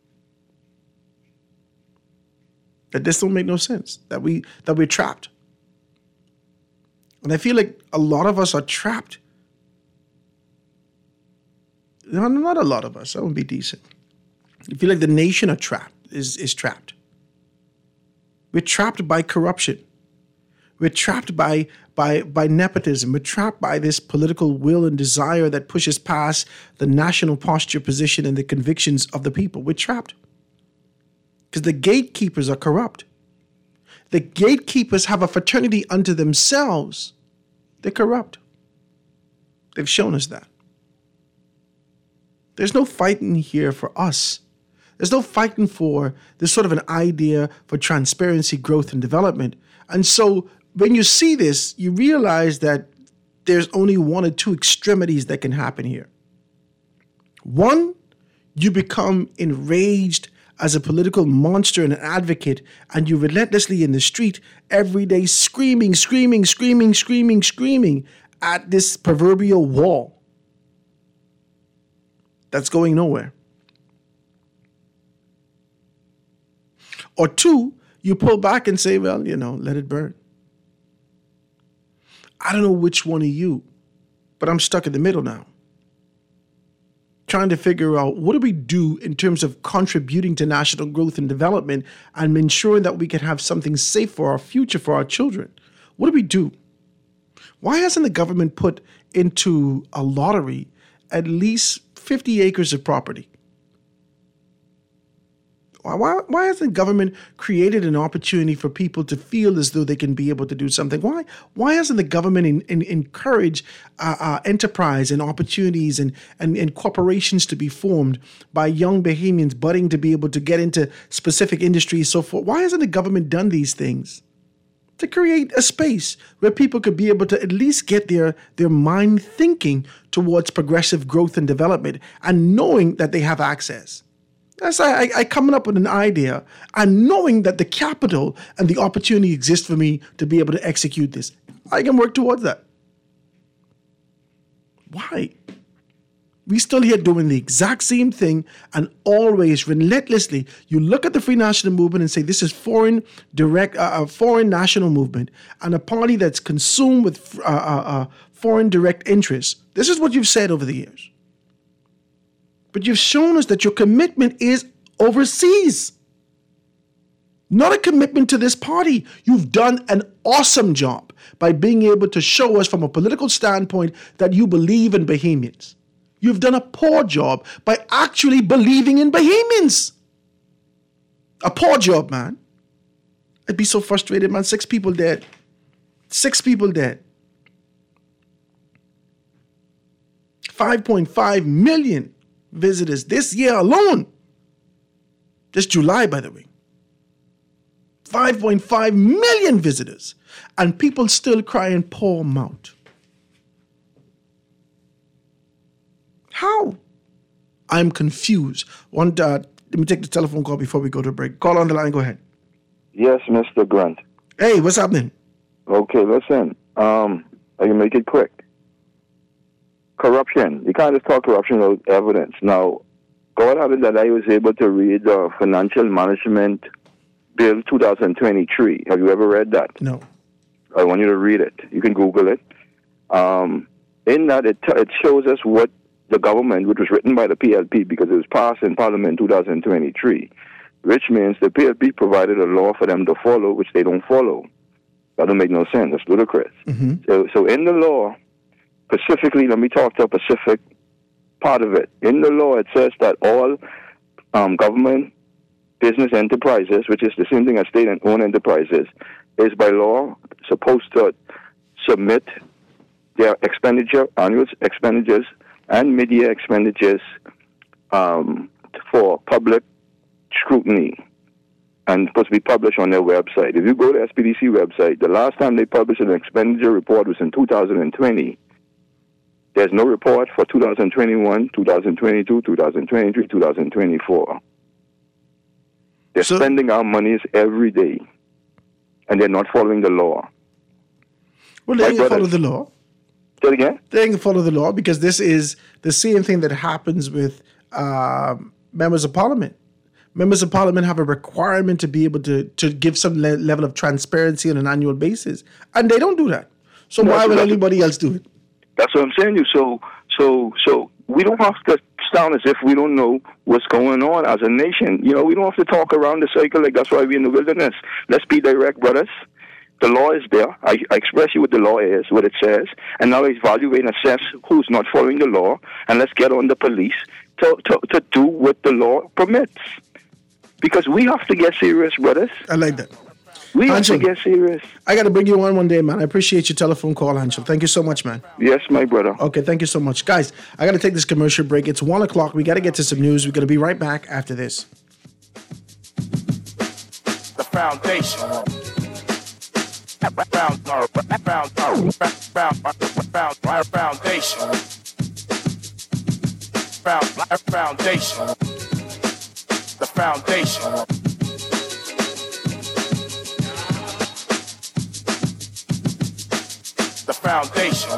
That this don't make no sense, that, we, that we're trapped. And I feel like a lot of us are trapped. No, not a lot of us. That would be decent. I feel like the nation are trapped, is, is trapped. We're trapped by corruption. We're trapped by, by, by nepotism. We're trapped by this political will and desire that pushes past the national posture, position, and the convictions of the people. We're trapped. Because the gatekeepers are corrupt. The gatekeepers have a fraternity unto themselves. They're corrupt. They've shown us that. There's no fighting here for us. There's no fighting for this sort of an idea for transparency, growth, and development. And so when you see this, you realize that there's only one or two extremities that can happen here. One, you become enraged as a political monster and an advocate, and you relentlessly in the street every day screaming, screaming, screaming, screaming, screaming at this proverbial wall that's going nowhere. Or two, you pull back and say, well, you know, let it burn. I don't know which one of you, but I'm stuck in the middle now, trying to figure out what do we do in terms of contributing to national growth and development and ensuring that we can have something safe for our future, for our children. What do we do? Why hasn't the government put into a lottery at least fifty acres of property? Why, why hasn't the government created an opportunity for people to feel as though they can be able to do something? Why why hasn't the government in, in, encouraged uh, uh, enterprise and opportunities and, and, and corporations to be formed by young Bahamians budding to be able to get into specific industries, so forth? Why hasn't the government done these things to create a space where people could be able to at least get their, their mind thinking towards progressive growth and development and knowing that they have access? That's I, I coming up with an idea and knowing that the capital and the opportunity exists for me to be able to execute this. I can work towards that. Why? We still here doing the exact same thing, and always relentlessly you look at the Free National Movement and say this is foreign direct, uh, a foreign national movement and a party that's consumed with uh, uh, uh, foreign direct interests. This is what you've said over the years. But you've shown us that your commitment is overseas, not a commitment to this party. You've done an awesome job by being able to show us from a political standpoint that you believe in Bahamians. You've done a poor job by actually believing in Bahamians. A poor job, man. I'd be so frustrated, man. Six people dead. Six people dead. five point five million visitors this year alone. Just July, by the way. five point five million visitors. And people still crying poor mouth. How? I'm confused. One, uh, let me take the telephone call before we go to break. Call on the line. Go ahead. Yes, Mister Grant. Hey, what's happening? Okay, listen. Um, I can make it quick. Corruption. You can't just talk corruption without evidence. Now, God had it that I was able to read the Financial Management Bill twenty twenty-three. Have you ever read that? No. I want you to read it. You can Google it. Um, in that, it, t- it shows us what the government, which was written by the P L P because it was passed in Parliament in twenty twenty-three, which means the P L P provided a law for them to follow, which they don't follow. That don't make no sense. That's ludicrous. Mm-hmm. So, so in the law, specifically, let me talk to a specific part of it. In the law, it says that all um, government business enterprises, which is the same thing as state and owned enterprises, is by law supposed to submit their expenditure, annual expenditures, and mid-year expenditures um, for public scrutiny and supposed to be published on their website. If you go to S P D C website, the last time they published an expenditure report was in two thousand twenty. There's no report for two thousand twenty-one, two thousand twenty-two, two thousand twenty-three, two thousand twenty-four. They're so, spending our monies every day, and they're not following the law. Well, they ain't follow the law. Say it again? They ain't follow the law because this is the same thing that happens with uh, members of parliament. Members of parliament have a requirement to be able to, to give some le- level of transparency on an annual basis, and they don't do that. So no, why would anybody else do it? That's what I'm saying to you. So, so, so we don't have to sound as if we don't know what's going on as a nation. You know, we don't have to talk around the circle like that's why we're in the wilderness. Let's be direct, brothers. The law is there. I, I express you what the law is, what it says, and now evaluate and assess who's not following the law, and let's get on the police to, to, to do what the law permits. Because we have to get serious, brothers. I like that. We Hanshel, have to get serious. I got to bring you on one day, man. I appreciate your telephone call, Hanshel. Thank you so much, man. Yes, my brother. Okay, thank you so much. Guys, I got to take this commercial break. It's one o'clock. We got to get to some news. We're going to be right back after this. The foundation. Found, found, found, found, foundation. Found, foundation. The foundation. The foundation.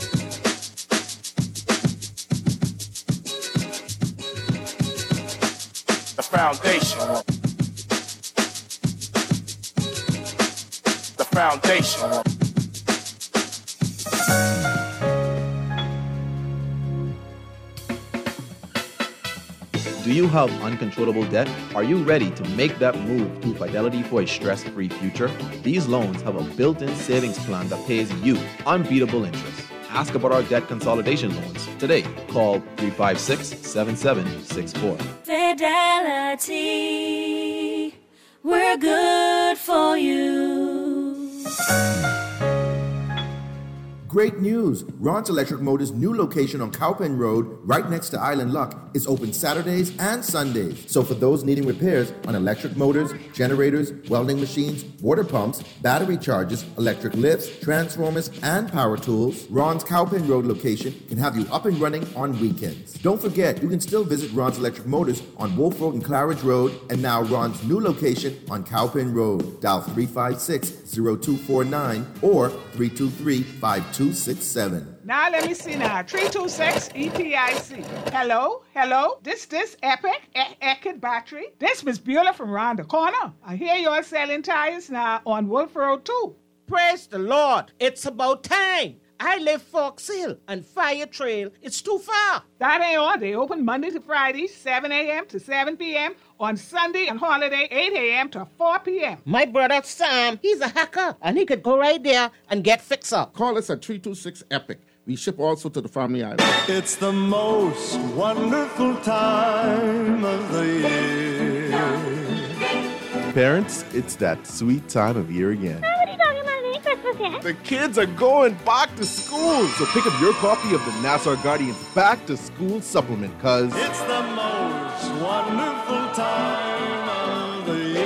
The foundation. The foundation. Do you have uncontrollable debt? Are you ready to make that move to Fidelity for a stress-free future? These loans have a built-in savings plan that pays you unbeatable interest. Ask about our debt consolidation loans today. Call three five six, seven seven six four. Fidelity, we're good for you. Great news! Ron's Electric Motors' new location on Cowpen Road, right next to Island Luck, is open Saturdays and Sundays. So for those needing repairs on electric motors, generators, welding machines, water pumps, battery chargers, electric lifts, transformers, and power tools, Ron's Cowpen Road location can have you up and running on weekends. Don't forget, you can still visit Ron's Electric Motors on Wolf Road and Claridge Road, and now Ron's new location on Cowpen Road. Dial three five six, zero two four nine or three two three, five two six seven. Now let me see now. three two six E P I C. Hello? Hello? This this Epic? E- Epic Battery? This Miss Beulah from round the corner. I hear you're selling tires now on Wolf Road too. Praise the Lord. It's about time. I live Fox Hill and Fire Trail. It's too far. That ain't all. They open Monday to Friday, seven a.m. to seven p.m. On Sunday and holiday, eight a.m. to four p.m. My brother Sam, he's a hacker, and he could go right there and get fixed up. Call us at three two six EPIC. We ship also to the Family Island. It's the most wonderful time of the year. Parents, it's that sweet time of year again. What are you talking about? Any Christmas yet? The kids are going back to school. So pick up your copy of the Nassau Guardians Back to School Supplement, because it's the most wonderful time of the year. Put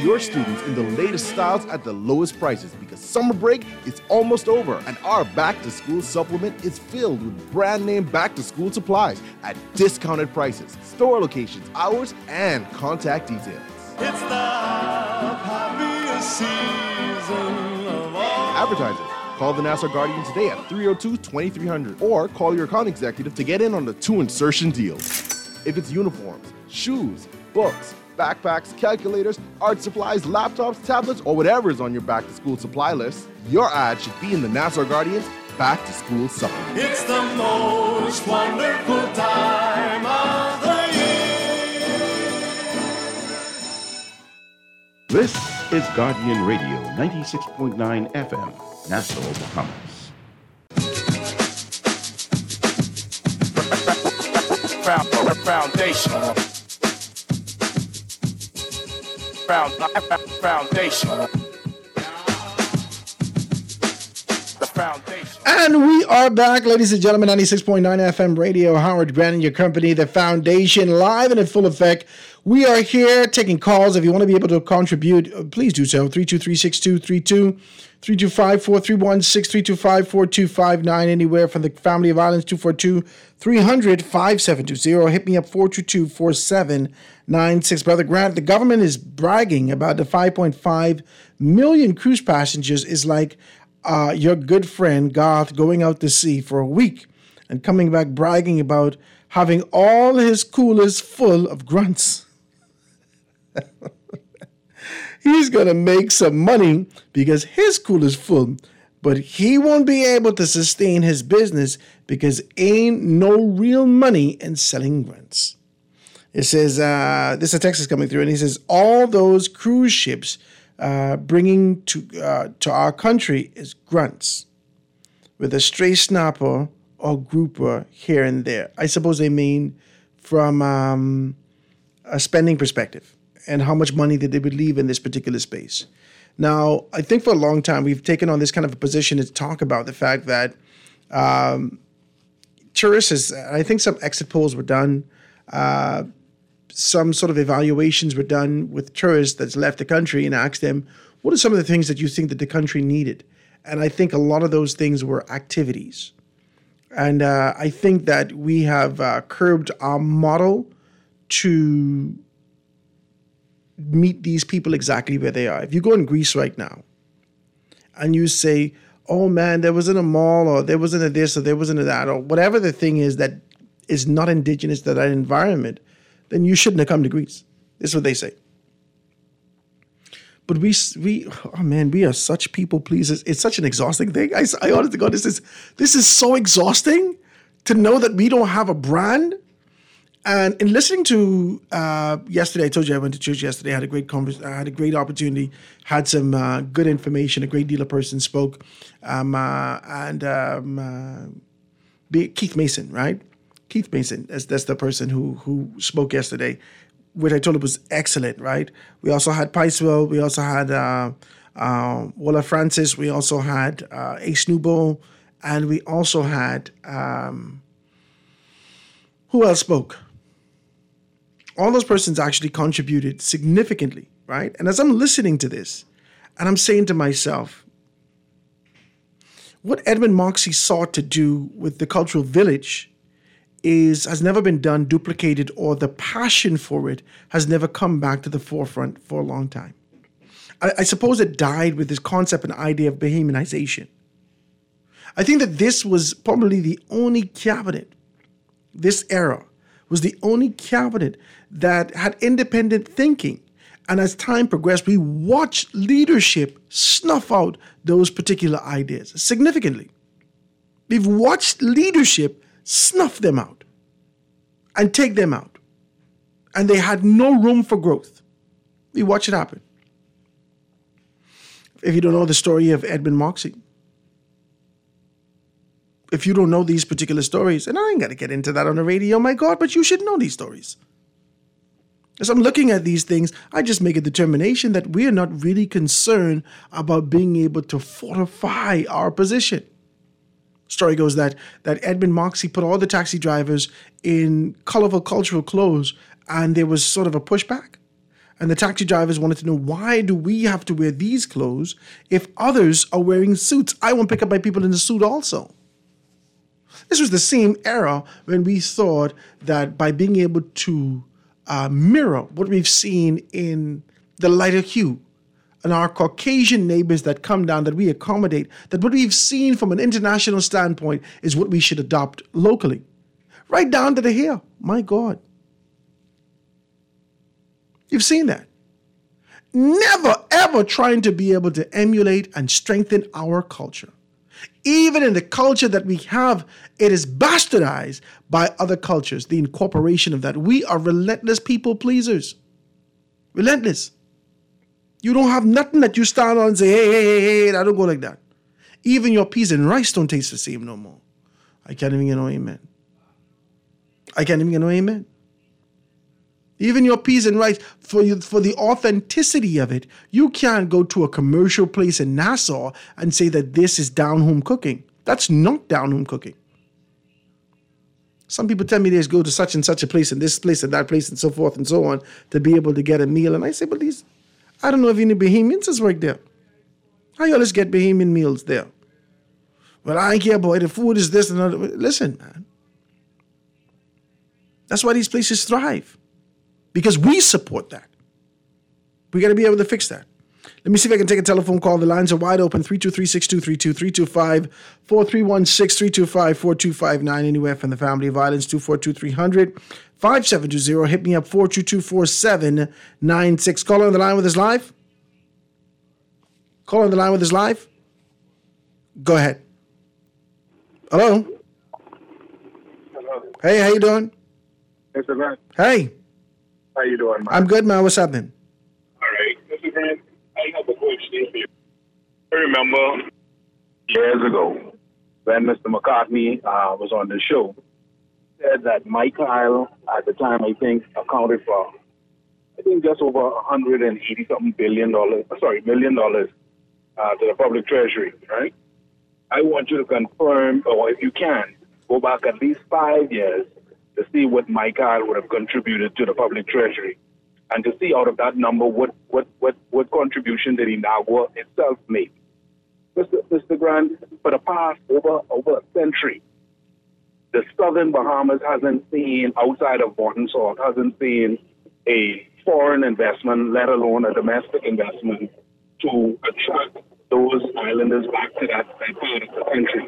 your students in the latest styles at the lowest prices because summer break is almost over and our back-to-school supplement is filled with brand-name back-to-school supplies at discounted prices, store locations, hours, and contact details. It's the happiest season of all. Advertisers, call the Nassau Guardian today at three oh two, twenty-three hundred or call your account executive to get in on the two insertion deal. If it's uniforms, shoes, books, backpacks, calculators, art supplies, laptops, tablets, or whatever is on your back-to-school supply list, your ad should be in the Nassau Guardian's back-to-school supplement. It's the most wonderful time of the year. This is Guardian Radio ninety-six point nine F M, Nassau, Bahamas. Foundation. Foundation. The foundation. And we are back, ladies and gentlemen, ninety-six point nine F M radio. Howard Grant and your company, The Foundation, live and in full effect. We are here taking calls. If you want to be able to contribute, please do so. three two three, six two three two, three two five, four three one six, three two five, four two five nine, anywhere from the Family of Islands, two four two, three hundred, five seven two zero. Hit me up, four two two, four seven nine six. Brother Grant, the government is bragging about the five point five million cruise passengers is like uh, your good friend Garth going out to sea for a week and coming back bragging about having all his coolers full of grunts. He's going to make some money because his cooler's full, but he won't be able to sustain his business because ain't no real money in selling grunts. It says, uh, this is a text is coming through, and he says, all those cruise ships uh, bringing to uh, to our country is grunts with a stray snapper or grouper here and there. I suppose they mean from um, a spending perspective and how much money that they would leave in this particular space. Now, I think for a long time, we've taken on this kind of a position to talk about the fact that um, tourists, is, I think some exit polls were done, uh, some sort of evaluations were done with tourists that's left the country and asked them, what are some of the things that you think that the country needed? And I think a lot of those things were activities. And uh, I think that we have uh, curbed our model to meet these people exactly where they are. If you go in Greece right now and you say, oh man, there wasn't a mall or there wasn't a this or there wasn't a that or whatever the thing is that is not indigenous to that environment, then you shouldn't have come to Greece. This is what they say. But we, we, oh man, we are such people pleasers. It's such an exhausting thing. I, I honestly God, this is, this is so exhausting to know that we don't have a brand. And in listening to uh, yesterday, I told you I went to church yesterday. I had a great convers- I had a great opportunity, had some uh, good information. A great deal of persons spoke, um, uh, and um, uh, be Keith Mason, right? Keith Mason, that's, that's the person who who spoke yesterday, which I told him was excellent, right? We also had Picewell. We also had uh, uh, Willa Francis. We also had uh, Ace Newbo, and we also had um, who else spoke? All those persons actually contributed significantly, right? And as I'm listening to this, and I'm saying to myself, what Edmund Moxie sought to do with the cultural village is has never been done, duplicated, or the passion for it has never come back to the forefront for a long time. I, I suppose it died with this concept and idea of Bohemianization. I think that this was probably the only cabinet, this era, was the only cabinet that had independent thinking. And as time progressed, we watched leadership snuff out those particular ideas significantly. We've watched leadership snuff them out and take them out. And they had no room for growth. We watch it happen. If you don't know the story of Edmund Moxie, if you don't know these particular stories, and I ain't got to get into that on the radio, my God, but you should know these stories. As I'm looking at these things, I just make a determination that we are not really concerned about being able to fortify our position. Story goes that, that Edmund Moxie put all the taxi drivers in colorful cultural clothes, and there was sort of a pushback. And the taxi drivers wanted to know, why do we have to wear these clothes if others are wearing suits? I want to pick up my people in a suit also. This was the same era when we thought that by being able to uh, mirror what we've seen in the lighter hue and our Caucasian neighbors that come down, that we accommodate, that what we've seen from an international standpoint is what we should adopt locally. Right down to the hair. My God. You've seen that. Never, ever trying to be able to emulate and strengthen our culture. Even in the culture that we have, it is bastardized by other cultures, the incorporation of that. We are relentless people pleasers. Relentless. You don't have nothing that you stand on and say, hey, hey, hey, hey, I don't go like that. Even your peas and rice don't taste the same no more. I can't even get no amen. I can't even get no amen. Even your peas and rice, for you, for the authenticity of it, you can't go to a commercial place in Nassau and say that this is down-home cooking. That's not down-home cooking. Some people tell me they just go to such and such a place and this place and that place and so forth and so on to be able to get a meal. And I say, but these, I don't know if any Bahamians work there. How y'all just get Bahamian meals there? Well, I ain't care, boy. The food is this and that. Listen, man. That's why these places thrive. Because we support that. We got to be able to fix that. Let me see if I can take a telephone call. The lines are wide open. three two three, six two three two, three two five, four three one six, three two five, four two five nine. Anywhere from the family of violence, two four two, three hundred, five seven two zero. Hit me up, four two two, four seven nine six. Caller on the line with his live. Caller on the line with his live. Go ahead. Hello. Hello. Hey, how you doing? Mister Grant. Hey. How you doing, man? I'm good, man. What's happening? All right. Mister Grant, I have a question for you. I remember years ago when Mister McCartney uh, was on the show, said that Mike Kyle, at the time, I think, accounted for, I think, just over one hundred eighty something billion dollars, sorry, million dollars uh, to the public treasury, right? I want you to confirm, or if you can, go back at least five years to see what Mike Kyle would have contributed to the public treasury, and to see out of that number what what what, what contribution did Inagua itself make. Mister Mister Grant, for the past over over a century, the southern Bahamas hasn't seen, outside of Morton Salt, hasn't seen a foreign investment, let alone a domestic investment, to attract those islanders back to that, that part of the country.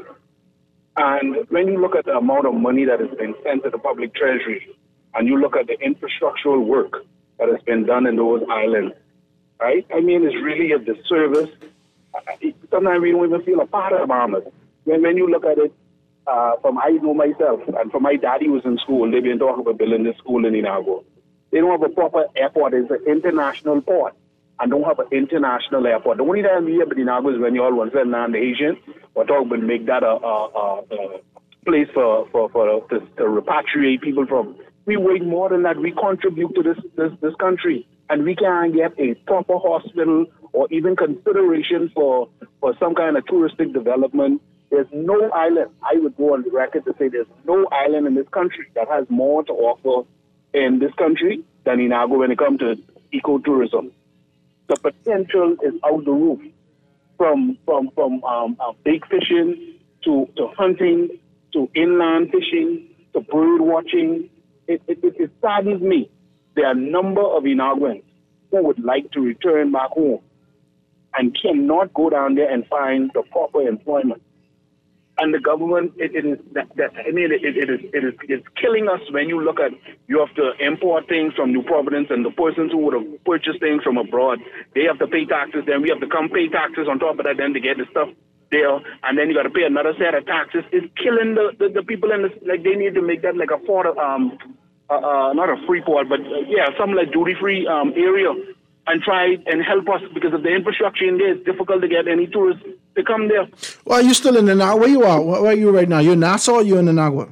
And when you look at the amount of money that has been sent to the public treasury, and you look at the infrastructural work that has been done in those islands, right? I mean, it's really a disservice. Sometimes we don't even feel a part of the Bahamas. When, when you look at it, uh, from I know myself, and from my daddy was in school, they've been talking about building this school in Inagua. They don't have a proper airport. It's an international port, and don't have an international airport. The only time we have in Inagua is when you all want to send down the Asian, or talk about make that a, a, a, a place for, for, for to, to repatriate people from. We wait more than that. We contribute to this, this, this country, and we can't get a proper hospital or even consideration for, for some kind of touristic development. There's no island, I would go on the record to say there's no island in this country that has more to offer in this country than Inagua when it comes to ecotourism. The potential is out the roof. From from from um, uh, big fishing to, to hunting to inland fishing to bird watching, it, it, it, it saddens me. There are a number of Inaguans who would like to return back home and cannot go down there and find the proper employment. And the government, it, it is that, that I mean, it, it is it is it's killing us when you look at you have to import things from New Providence, and the persons who would have purchased things from abroad, they have to pay taxes. Then we have to come pay taxes on top of that, then to get the stuff there, and then you got to pay another set of taxes. It's killing the, the, the people in this. Like they need to make that like a for um uh, uh not a free port, but uh, yeah, some like duty free um area, and try and help us, because of the infrastructure in there, it's difficult to get any tourists to come there. Well, you're still in Inagua. Where you are? Where are you right now? You're in Nassau or you're in Inagua?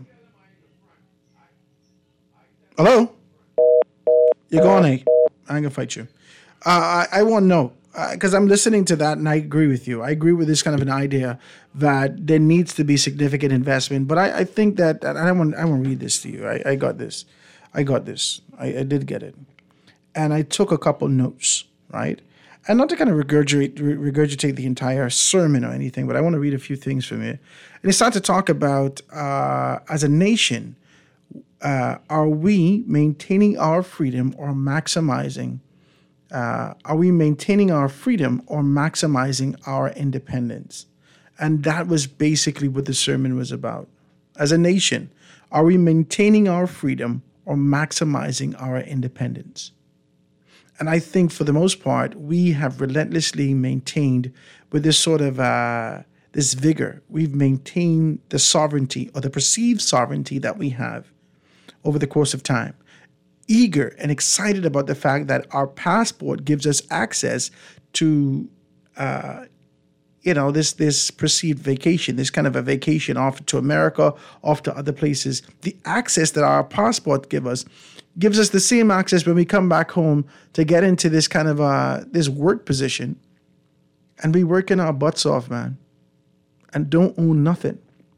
Hello? You're going, eh? I ain't gonna fight you. Uh, I, I want to know, because uh, I'm listening to that and I agree with you. I agree with this kind of an idea that there needs to be significant investment. But I, I think that, and I want, I want to read this to you. I, I got this. I got this. I, I did get it. and I took a couple notes, right? And not to kind of regurgitate, regurgitate the entire sermon or anything, but I want to read a few things from it. And it started to talk about, uh, as a nation, uh, are we maintaining our freedom or maximizing, uh, are we maintaining our freedom or maximizing our independence? And that was basically what the sermon was about. As a nation, are we maintaining our freedom or maximizing our independence? And I think for the most part, we have relentlessly maintained with this sort of uh, this vigor, we've maintained the sovereignty or the perceived sovereignty that we have over the course of time. Eager and excited about the fact that our passport gives us access to, uh, you know, this this perceived vacation, this kind of a vacation off to America, off to other places. The access that our passport gives us gives us the same access when we come back home to get into this kind of uh, this work position, and we working our butts off, man, and don't own nothing.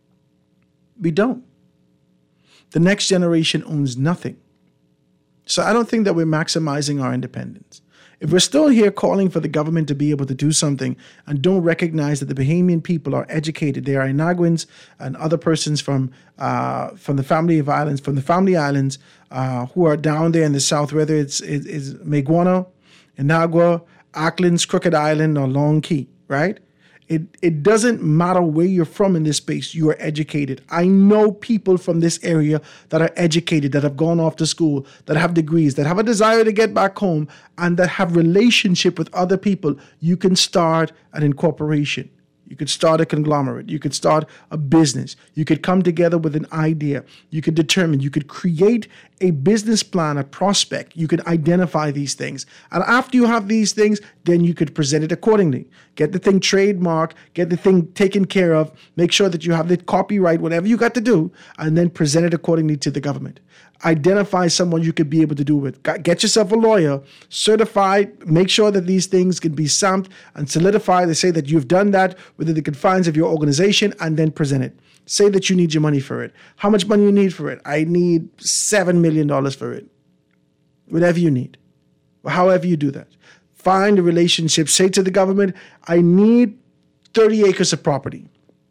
We don't. The next generation owns nothing. So I don't think that we're maximizing our independence. If we're still here calling for the government to be able to do something and don't recognize that the Bahamian people are educated, they are Inaguans and other persons from uh, from the family of islands, from the family islands uh, who are down there in the south, whether it's, it's, it's Meguana, Inagua, Auckland's Crooked Island, or Long Key, right? It it doesn't matter where you're from in this space, you are educated. I know people from this area that are educated, that have gone off to school, that have degrees, that have a desire to get back home, and that have relationship with other people. You can start an incorporation. You could start a conglomerate. You could start a business. You could come together with an idea. You could determine. You could create a business plan, a prospect. You could identify these things. And after you have these things, then you could present it accordingly. Get the thing trademarked, get the thing taken care of, make sure that you have the copyright, whatever you got to do, and then present it accordingly to the government. Identify someone you could be able to do with. Get yourself a lawyer, certified, make sure that these things can be stamped and solidified. They say that you've done that within the confines of your organization, and then present it. Say that you need your money for it. How much money you need for it? I need seven million dollars for it. Whatever you need. Or however you do that. Find a relationship. Say to the government, I need thirty acres of property.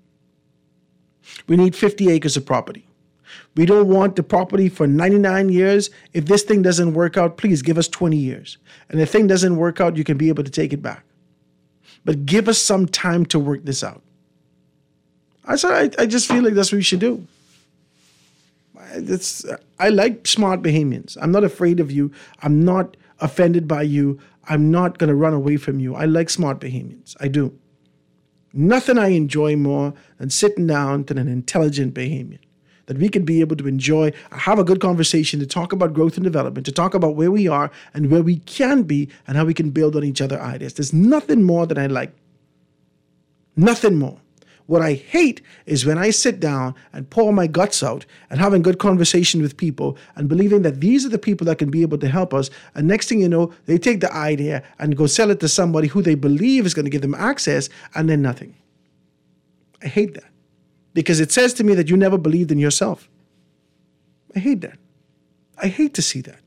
We need fifty acres of property. We don't want the property for ninety-nine years. If this thing doesn't work out, please give us twenty years. And if the thing doesn't work out, you can be able to take it back. But give us some time to work this out. I said, I, I just feel like that's what we should do. It's, I like smart Bahamians. I'm not afraid of you. I'm not offended by you. I'm not going to run away from you. I like smart Bahamians. I do. Nothing I enjoy more than sitting down to an intelligent Bahamian. That we could be able to enjoy, have a good conversation, to talk about growth and development, to talk about where we are and where we can be and how we can build on each other's ideas. There's nothing more that I like. Nothing more. What I hate is when I sit down and pour my guts out and having good conversation with people and believing that these are the people that can be able to help us. And next thing you know, they take the idea and go sell it to somebody who they believe is going to give them access, and then nothing. I hate that. Because it says to me that you never believed in yourself. I hate that. I hate to see that.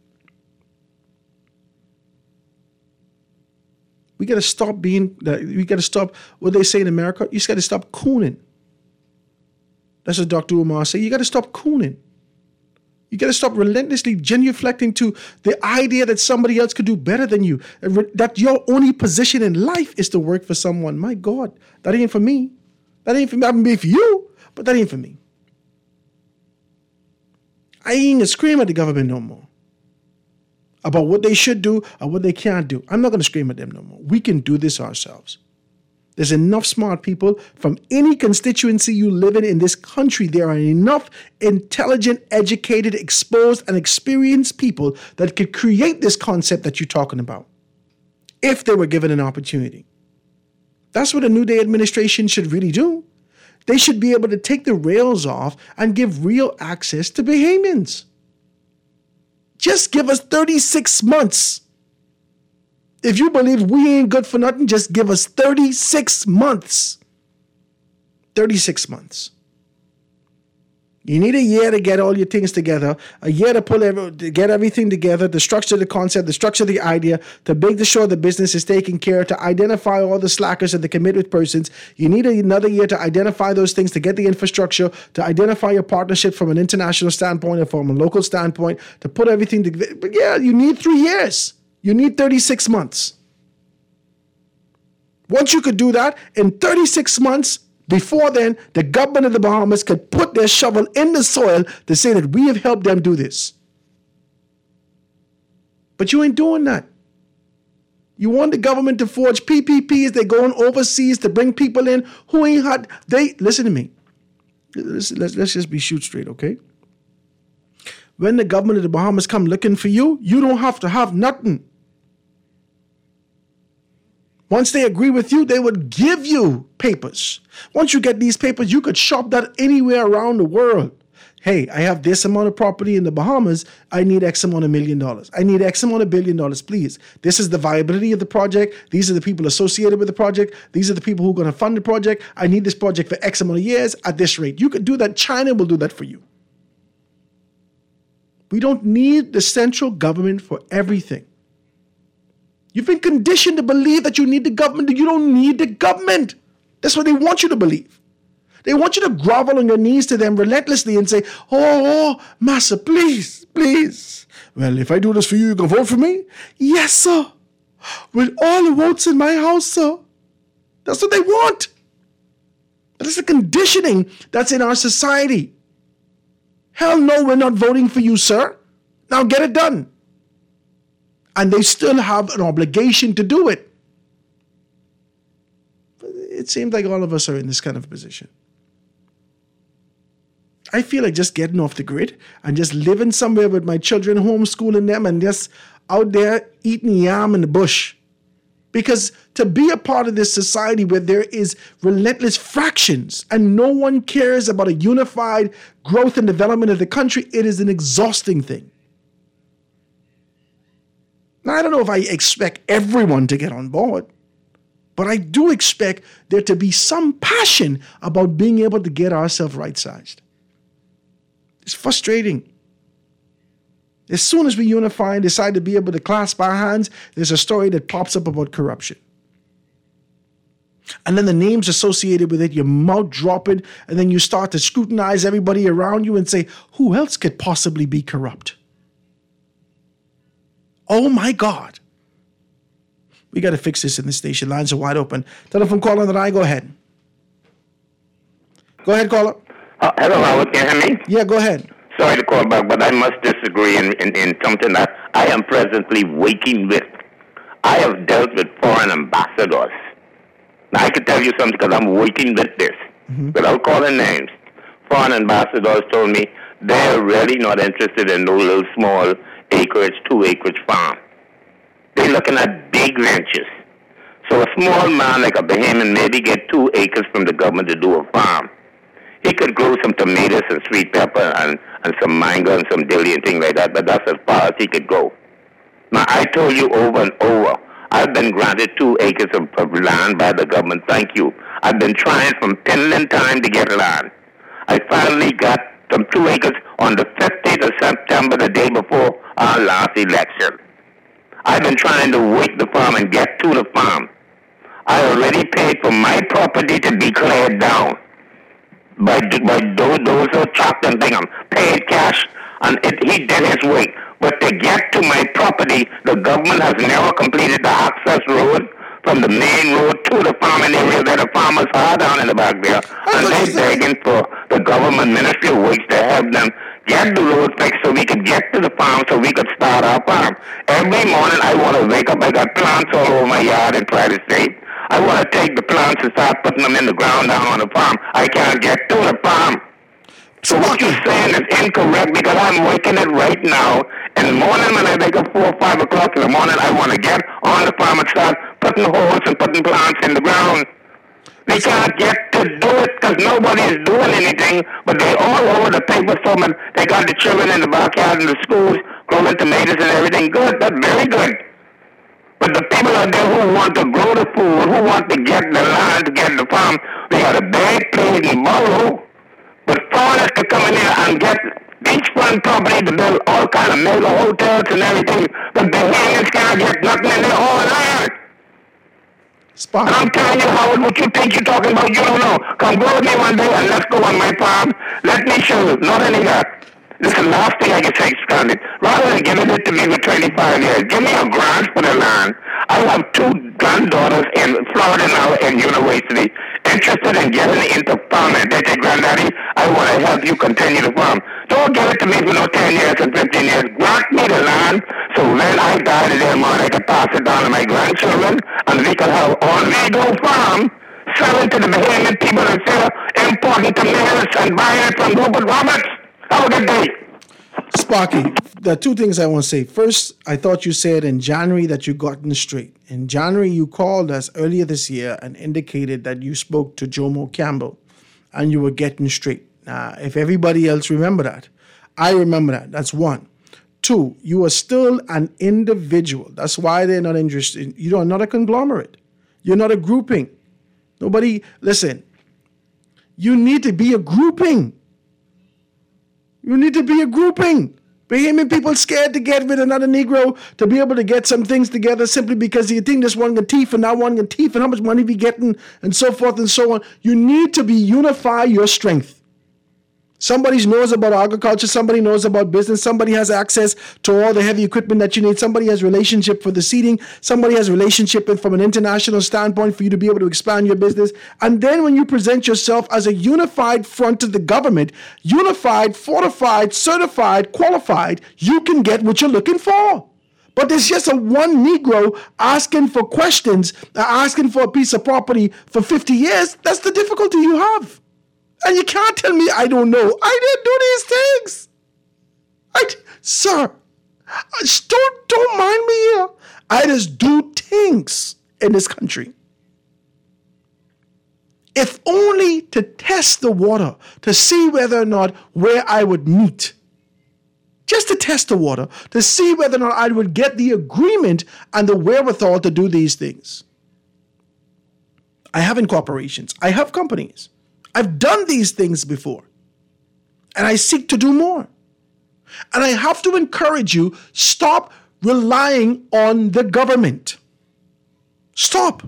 We got to stop being, we got to stop what they say in America. You just got to stop cooning. That's what Doctor Umar said. You got to stop cooning. You got to stop relentlessly genuflecting to the idea that somebody else could do better than you. That your only position in life is to work for someone. My God, that ain't for me. That ain't for me. That may be for you, but that ain't for me. I ain't gonna scream at the government no more about what they should do or what they can't do. I'm not going to scream at them no more. We can do this ourselves. There's enough smart people from any constituency you live in in this country. There are enough intelligent, educated, exposed, and experienced people that could create this concept that you're talking about if they were given an opportunity. That's what a New Day administration should really do. They should be able to take the rails off and give real access to Bahamians. Just give us thirty-six months. If you believe we ain't good for nothing, just give us thirty-six months. thirty-six months. You need a year to get all your things together, a year to pull every, to get everything together, to structure the concept, the structure the idea, to make sure the business is taken care of, to identify all the slackers and the committed persons. You need another year to identify those things, to get the infrastructure, to identify your partnership from an international standpoint and from a local standpoint, to put everything together. But yeah, you need three years. You need thirty-six months. Once you could do that, in thirty-six months, before then, the government of the Bahamas could put their shovel in the soil to say that we have helped them do this. But you ain't doing that. You want the government to forge P P Ps. They're going overseas to bring people in who ain't had. They listen to me. Let's, let's, let's just be shoot straight, okay? When the government of the Bahamas come looking for you, you don't have to have nothing. Once they agree with you, they would give you papers. Once you get these papers, you could shop that anywhere around the world. Hey, I have this amount of property in the Bahamas. I need X amount of million dollars. I need X amount of billion dollars, please. This is the viability of the project. These are the people associated with the project. These are the people who are going to fund the project. I need this project for X amount of years at this rate. You could do that. China will do that for you. We don't need the central government for everything. You've been conditioned to believe that you need the government. You don't need the government. That's what they want you to believe. They want you to grovel on your knees to them relentlessly and say, oh, oh, Massa, please, please. Well, if I do this for you, you can vote for me? Yes, sir. With all the votes in my house, sir. That's what they want. That's the conditioning that's in our society. Hell no, we're not voting for you, sir. Now get it done. And they still have an obligation to do it. But it seems like all of us are in this kind of position. I feel like just getting off the grid and just living somewhere with my children, homeschooling them, and just out there eating yam in the bush. Because to be a part of this society where there is relentless fractions and no one cares about a unified growth and development of the country, it is an exhausting thing. Now, I don't know if I expect everyone to get on board, but I do expect there to be some passion about being able to get ourselves right-sized. It's frustrating. As soon as we unify and decide to be able to clasp our hands, there's a story that pops up about corruption. And then the names associated with it, your mouth dropping, and then you start to scrutinize everybody around you and say, who else could possibly be corrupt? Oh my God. We got to fix this in the station. Lines are wide open. Telephone call on the line. Go ahead. Go ahead, caller. Uh, hello, Howard. Can you hear me? Yeah, go ahead. Sorry to call back, but I must disagree in, in, in something that I am presently working with. I have dealt with foreign ambassadors. Now, I can tell you something because I'm working with this. Mm-hmm. Without calling names. Foreign ambassadors told me they're really not interested in no little small acreage, two acreage farm. They're looking at big ventures. So a small man like a Bahamian maybe get two acres from the government to do a farm. He could grow some tomatoes and sweet pepper and, and some mango and some dilly and things like that, but that's as far as he could go. Now, I told you over and over, I've been granted two acres of, of land by the government, thank you. I've been trying from pending time to get land. I finally got some two acres on the fifteenth of September, the day before our last election. I've been trying to work the farm and get to the farm. I already paid for my property to be cleared down. By, by those, those who chopped and thing, I'm paid cash, and it, he did his work. But to get to my property, the government has never completed the access road from the main road to the farming area where the farmers are down in the back there. And they're begging for the government Ministry of Works to help them get the road fixed so we could get to the farm so we could start our farm. Every morning I want to wake up, I got plants all over my yard in Private State. I want to take the plants and start putting them in the ground down on the farm. I can't get to the farm. So what you're saying is incorrect because I'm working it right now. In the morning when I wake up four or five o'clock in the morning, I want to get on the farm and start putting holes and putting plants in the ground. They can't get to do it because nobody is doing anything, but they're all over the paper storming. They got the children in the backyard in the schools growing tomatoes and everything. Good, that's very good. But the people out there who want to grow the food, who want to get the land, to get the farm, they got a bad place and borrow. But foreigners to come in here and get beachfront property to build all kind of mega hotels and everything, but Bahamians can't get nothing in their own land. Sparky. And I'm telling you, Howard, what you think you're talking about, you don't know. Come go with me one day and let's go on my farm. Let me show you. Not only that. This is the last thing I can say, Stanley. Rather than giving it to me for twenty-five years, give me a grant for the land. I have two granddaughters in Florida now in university, interested in getting into farming. They say, Granddaddy, I want to help you continue to farm. Don't give it to me for no ten years and fifteen years. Grant me the land so when I die today, man, I can pass it down to my grandchildren and we can have on legal farm, sell it to the Bahamian people instead of importing tomatoes and buying it from Rupert Roberts. Have a good day. Sparky, there are two things I want to say. First, I thought you said in January that you gotten straight. In January, you called us earlier this year and indicated that you spoke to Jomo Campbell and you were getting straight. Now, if everybody else remember that, I remember that. That's one. Two, you are still an individual. That's why they're not interested. You're not a conglomerate. You're not a grouping. Nobody, listen, you need to be a grouping. You need to be a grouping. Bahamian people scared to get with another Negro to be able to get some things together simply because you think this one got teeth and that one got teeth and how much money we getting and so forth and so on. You need to be unify your strength. Somebody knows about agriculture. Somebody knows about business. Somebody has access to all the heavy equipment that you need. Somebody has relationship for the seeding. Somebody has relationship from an international standpoint for you to be able to expand your business. And then when you present yourself as a unified front to the government, unified, fortified, certified, qualified, you can get what you're looking for. But there's just a one Negro asking for questions, asking for a piece of property for fifty years. That's the difficulty you have. And you can't tell me I don't know. I didn't do these things. I, sir, don't, don't mind me here. I just do things in this country. If only to test the water, to see whether or not where I would meet. Just to test the water, to see whether or not I would get the agreement and the wherewithal to do these things. I have incorporations. I have companies. I've done these things before, and I seek to do more. And I have to encourage you, stop relying on the government. Stop.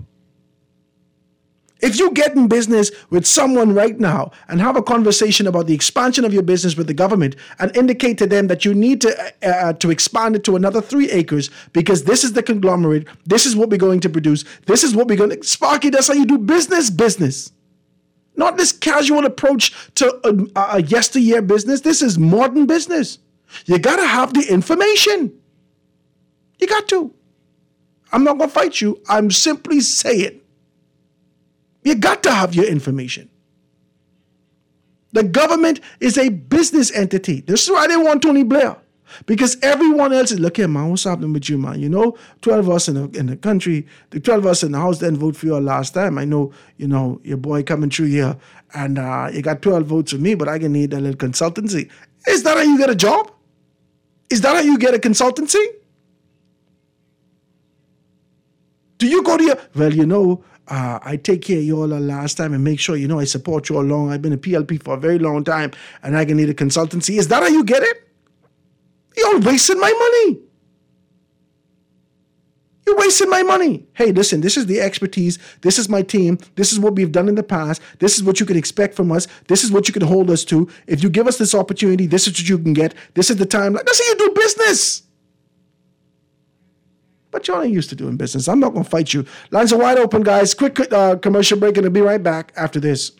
If you get in business with someone right now and have a conversation about the expansion of your business with the government and indicate to them that you need to uh, to expand it to another three acres because this is the conglomerate, this is what we're going to produce, this is what we're going to... Sparky, that's how you do business, business. Not this casual approach to a, a yesteryear business. This is modern business. You got to have the information. You got to. I'm not going to fight you. I'm simply saying. You got to have your information. The government is a business entity. This is why they want Tony Blair. Because everyone else is, look here, man, what's happening with you, man? You know, twelve of us in the, in the country, the twelve of us in the house didn't vote for you last time. I know, you know, your boy coming through here and uh, you got twelve votes with me, but I can need a little consultancy. Is that how you get a job? Is that how you get a consultancy? Do you go to your, well, you know, uh, I take care of you all last time and make sure, you know, I support you all along. I've been a P L P for a very long time and I can need a consultancy. Is that how you get it? You're wasting my money. You're wasting my money. Hey, listen, this is the expertise. This is my team. This is what we've done in the past. This is what you can expect from us. This is what you can hold us to. If you give us this opportunity, this is what you can get. This is the time. That's how you do business. But y'all ain't used to doing business. I'm not going to fight you. Lines are wide open, guys. Quick uh, commercial break, and I'll be right back after this.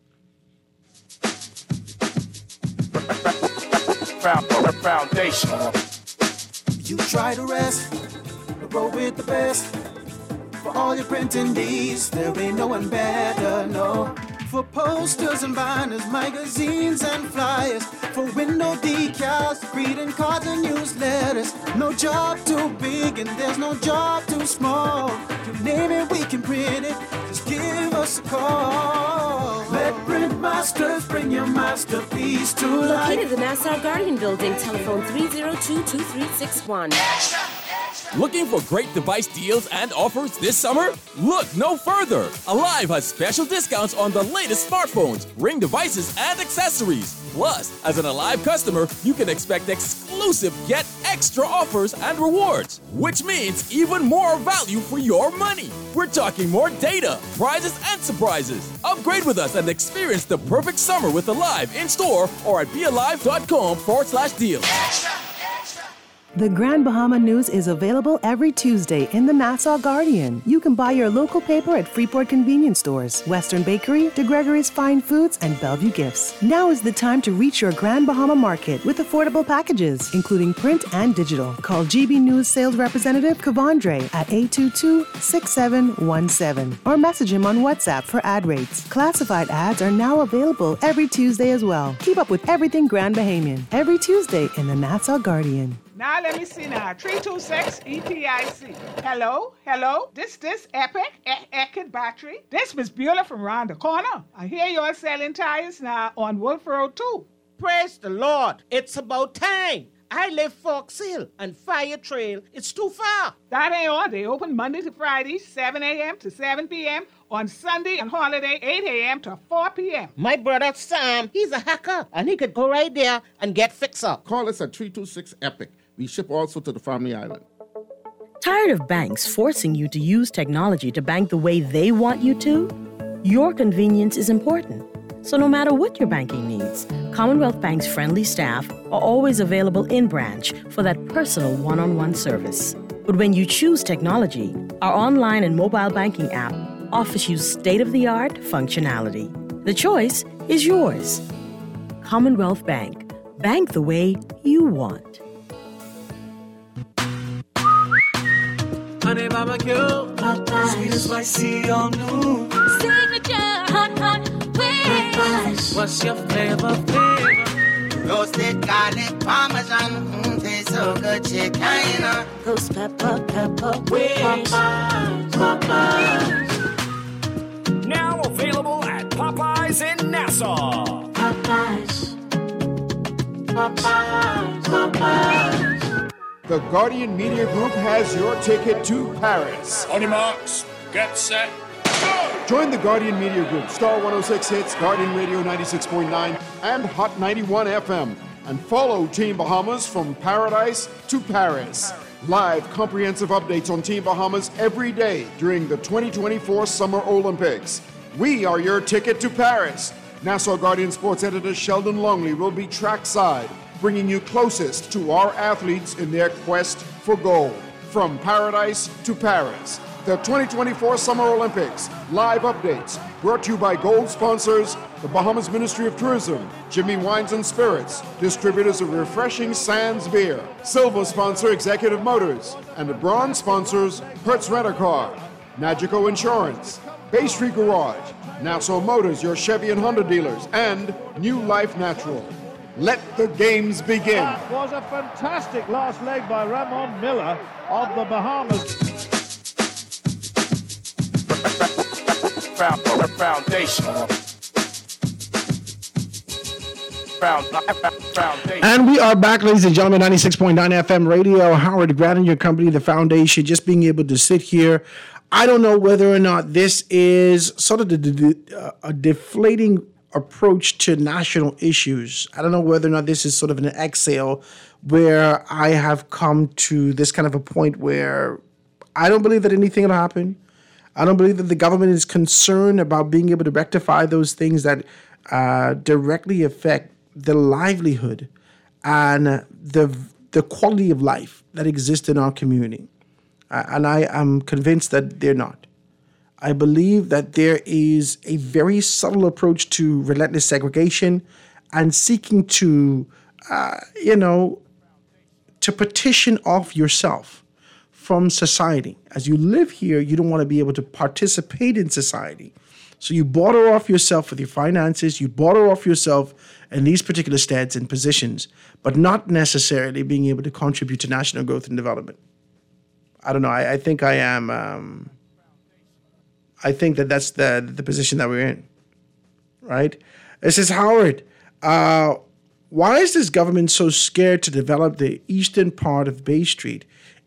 Foundation. You try to rest, roll with the best. For all your printing needs, there ain't no one better, no. For posters and banners, magazines and flyers. For window decals, greeting cards and newsletters. No job too big and there's no job too small. You name it, we can print it. Just give us a call. Let Print Masters bring your masterpiece to life. Located in the Nassau Guardian Building, telephone three oh two, two three six one. Extra, extra. Looking for great device deals and offers this summer? Look no further. Alive has special discounts on the latest smartphones, Ring devices, and accessories. Plus, as an Alive customer, you can expect exclusive yet extra offers and rewards, which means even more value for your money. We're talking more data, prizes, and surprises. Upgrade with us and experience the perfect summer with Alive in store or at bealive.com forward slash deals. The Grand Bahama News is available every Tuesday in the Nassau Guardian. You can buy your local paper at Freeport Convenience Stores, Western Bakery, De Gregory's Fine Foods, and Bellevue Gifts. Now is the time to reach your Grand Bahama Market with affordable packages, including print and digital. Call G B News sales representative Kavandre at eight two two, six seven one seven or message him on WhatsApp for ad rates. Classified ads are now available every Tuesday as well. Keep up with everything Grand Bahamian every Tuesday in the Nassau Guardian. Now let me see now. three two six E T I C. Hello? Hello? This this Epic e- Eckert Battery. This Miss Beulah from round the corner. I hear you're selling tires now on Wolf Road too. Praise the Lord. It's about time. I live Fox Hill and Fire Trail. It's too far. That ain't all. They open Monday to Friday, seven a.m. to seven p.m. On Sunday and holiday, eight a.m. to four p.m. My brother Sam, he's a hacker, and he could go right there and get fixed up. Call us at three two six EPIC. We ship also to the Family Island. Tired of banks forcing you to use technology to bank the way they want you to? Your convenience is important. So no matter what your banking needs, Commonwealth Bank's friendly staff are always available in branch for that personal one-on-one service. But when you choose technology, our online and mobile banking app offers you state-of-the-art functionality. The choice is yours. Commonwealth Bank. Bank the way you want. Honey barbecue, Popeyes, sweet and spicy, all new. Signature hot, hot wings. What's your flavor, flavor? Roasted garlic parmesan, mm, tastes so good, chicken. Ghost pepper, pepper wings. Popeyes, Popeyes. Now available at Popeyes in Nassau. Popeyes, Popeyes, Popeyes. The Guardian Media Group has your ticket to Paris. On your marks, get set, go! Join the Guardian Media Group, Star one oh six Hits, Guardian Radio ninety-six point nine, and Hot ninety-one F M. And follow Team Bahamas from paradise to Paris. Live comprehensive updates on Team Bahamas every day during the twenty twenty-four Summer Olympics. We are your ticket to Paris. Nassau Guardian Sports Editor Sheldon Longley will be trackside, bringing you closest to our athletes in their quest for gold. From paradise to Paris, the twenty twenty-four Summer Olympics live updates brought to you by gold sponsors, the Bahamas Ministry of Tourism, Jimmy Wines and Spirits, distributors of refreshing Sands beer, silver sponsor Executive Motors, and the bronze sponsors Hertz Rent-A-Car, Nagico Insurance, Bay Street Garage, Nassau Motors, your Chevy and Honda dealers, and New Life Natural. Let the games begin. That was a fantastic last leg by Ramon Miller of the Bahamas. Foundation. Foundation. And we are back, ladies and gentlemen, ninety-six point nine F M radio. Howard Grant and your company, the Foundation, just being able to sit here. I don't know whether or not this is sort of the, the, uh, a deflating approach to national issues. I don't know whether or not this is sort of an exhale where I have come to this kind of a point where I don't believe that anything will happen. I don't believe that the government is concerned about being able to rectify those things that uh, directly affect the livelihood and the the quality of life that exists in our community. Uh, and I am convinced that they're not. I believe that there is a very subtle approach to relentless segregation and seeking to, uh, you know, to petition off yourself from society. As you live here, you don't want to be able to participate in society. So you border off yourself with your finances, you border off yourself in these particular steads and positions, but not necessarily being able to contribute to national growth and development. I don't know. I, I think I am... Um, I think that that's the the position that we're in, right? It says, Howard, uh, why is this government so scared to develop the eastern part of Bay Street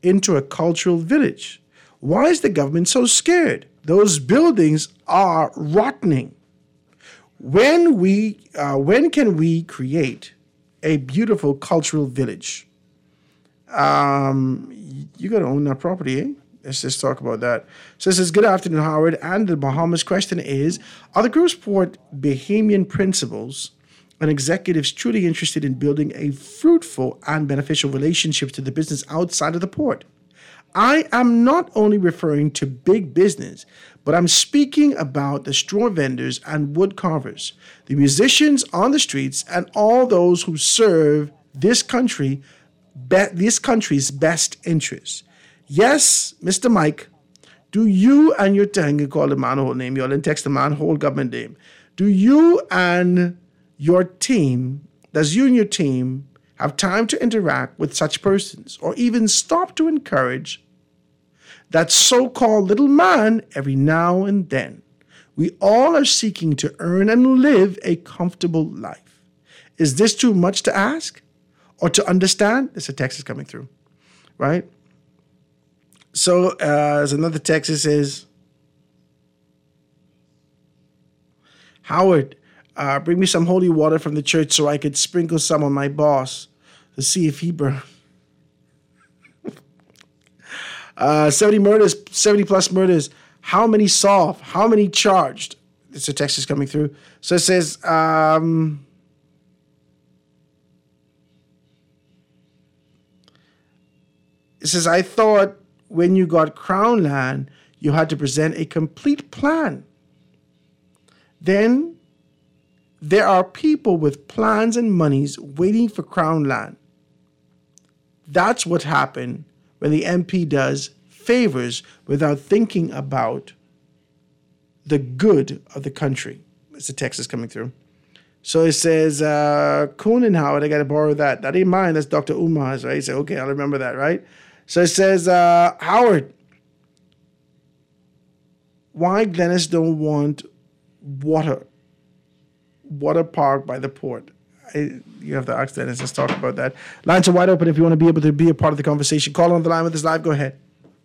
into a cultural village? Why is the government so scared? Those buildings are rotting. When we, uh, when can we create a beautiful cultural village? Um, you got to own that property, eh? Let's just talk about that. So it says, good afternoon, Howard. And the Bahamas question is, are the group support Bahamian principles and executives truly interested in building a fruitful and beneficial relationship to the business outside of the port? I am not only referring to big business, but I'm speaking about the straw vendors and wood carvers, the musicians on the streets, and all those who serve this country, be- this country's best interests. Yes, Mister Mike, do you and your team, you call the manhole name, you'll text the manhole government name. Do you and your team, does you and your team have time to interact with such persons or even stop to encourage that so-called little man every now and then? We all are seeking to earn and live a comfortable life. Is this too much to ask or to understand? There's a text is coming through, right? So uh, there's another text that says, Howard, uh, bring me some holy water from the church so I could sprinkle some on my boss to see if he burns. uh, seventy murders, seventy plus murders. How many solved? How many charged? It's a text is coming through. So it says, um, it says, I thought when you got Crown land, you had to present a complete plan. Then there are people with plans and monies waiting for Crown land. That's what happened when the M P does favors without thinking about the good of the country. It's the text is coming through. So it says, uh, Conan Howard, I got to borrow that. That ain't mine, that's Doctor Umar's, right? He said, okay, I'll remember that, right? So it says, uh, Howard, why Glennis don't want water, water park by the port? I, you have to ask Dennis. Let's talk about that. Lines are wide open if you want to be able to be a part of the conversation. Call on the line with us live. Go ahead.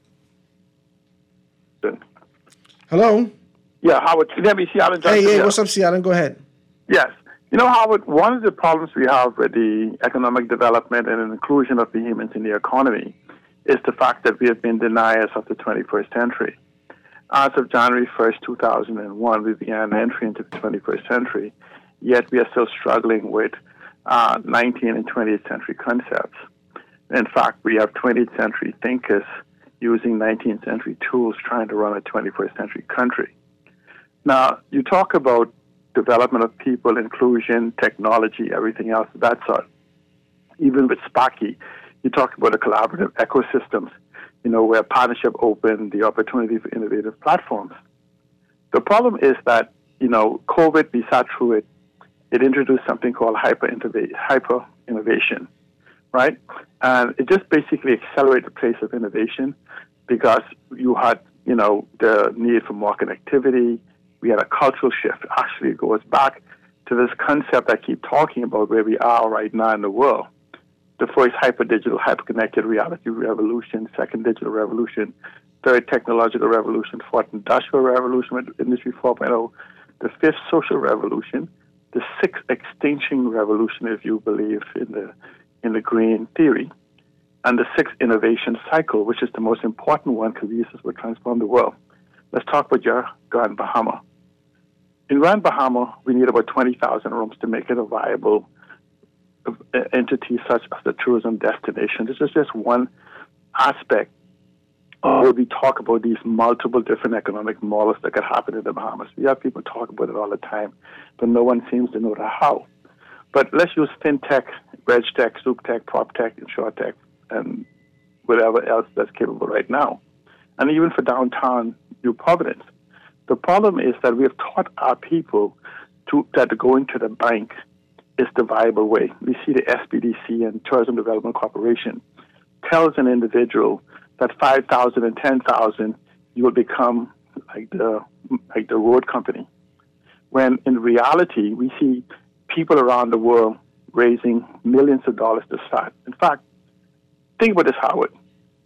Hello? Yeah, Howard. Can you hear me? Seattle Johnson. Hey, hey, what's up, Seattle? Go ahead. Yes. You know, Howard, one of the problems we have with the economic development and the inclusion of Bahamians in the economy is the fact that we have been deniers of the twenty-first century. As of January first, two thousand one, we began entry into the twenty-first century, yet we are still struggling with uh, nineteenth and twentieth century concepts. In fact, we have twentieth century thinkers using nineteenth century tools trying to run a twenty-first century country. Now, you talk about development of people, inclusion, technology, everything else of that sort. Even with Sparky, you talk about the collaborative ecosystems, you know, where partnership opened the opportunity for innovative platforms. The problem is that, you know, COVID, we sat through it, it introduced something called hyper hyper innovation, right? And it just basically accelerated the pace of innovation because you had, you know, the need for more connectivity. We had a cultural shift. Actually, it goes back to this concept I keep talking about where we are right now in the world. The first hyper-digital, hyper-connected reality revolution, second digital revolution, third technological revolution, fourth industrial revolution with Industry four point oh, the fifth social revolution, the sixth extinction revolution, if you believe in the in the green theory, and the sixth innovation cycle, which is the most important one because these will transform the world. Let's talk about your Grand Bahama. In Grand Bahama, we need about twenty thousand rooms to make it a viable entity such as the tourism destination. This is just one aspect of where we talk about these multiple different economic models that could happen in the Bahamas. We have people talk about it all the time, but no one seems to know the how. But let's use fintech, regtech, souptech, proptech, insurtech, and whatever else that's capable right now. And even for downtown New Providence. The problem is that we have taught our people to that going to the bank is the viable way. We see the S B D C and Tourism Development Corporation tells an individual that five thousand and ten thousand you will become like the like the road company. When in reality we see people around the world raising millions of dollars to start. In fact, think about this, Howard.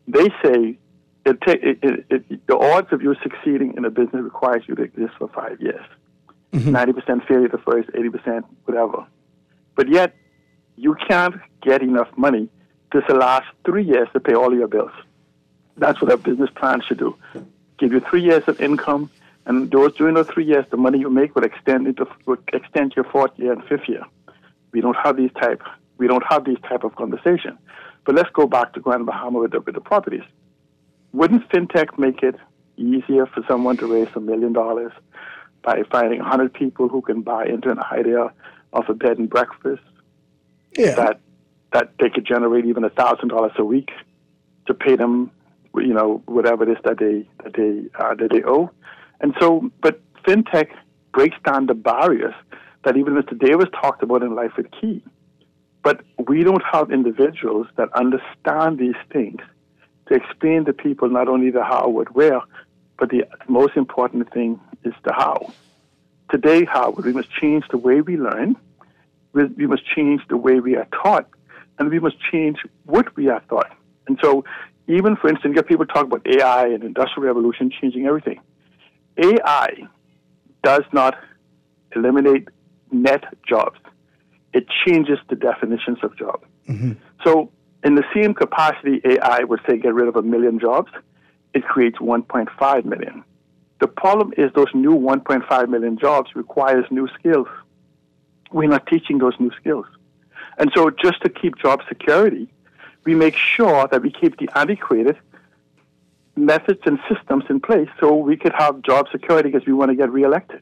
they say it, ta- it, it, it, the odds of you succeeding in a business requires you to exist for five years. Mm-hmm. ninety percent failure the first, eighty percent whatever. But yet, you can't get enough money to last three years to pay all your bills. That's what a business plan should do. Give you three years of income, and those during those three years, the money you make would extend into would extend your fourth year and fifth year. We don't have these type. We don't have these type of conversation. But let's go back to Grand Bahama with the, with the properties. Wouldn't fintech make it easier for someone to raise a million dollars by finding a hundred people who can buy into an idea of a bed and breakfast? Yeah. That that they could generate even a thousand dollars a week to pay them, you know, whatever it is that they that they uh, that they owe. And so, but fintech breaks down the barriers that even Mister Davis talked about in Life is Key. But we don't have individuals that understand these things to explain to people not only the how, what, where, but the most important thing is the how. Today, how? We must change the way we learn. We, we must change the way we are taught, and we must change what we are taught. And so, even for instance, you get people talk about A I and industrial revolution changing everything. A I does not eliminate net jobs. It changes the definitions of job. Mm-hmm. So in the same capacity A I would say get rid of a million jobs, it creates one point five million. The problem is those new one point five million jobs requires new skills. We're not teaching those new skills. And so just to keep job security, we make sure that we keep the antiquated methods and systems in place so we could have job security because we want to get reelected.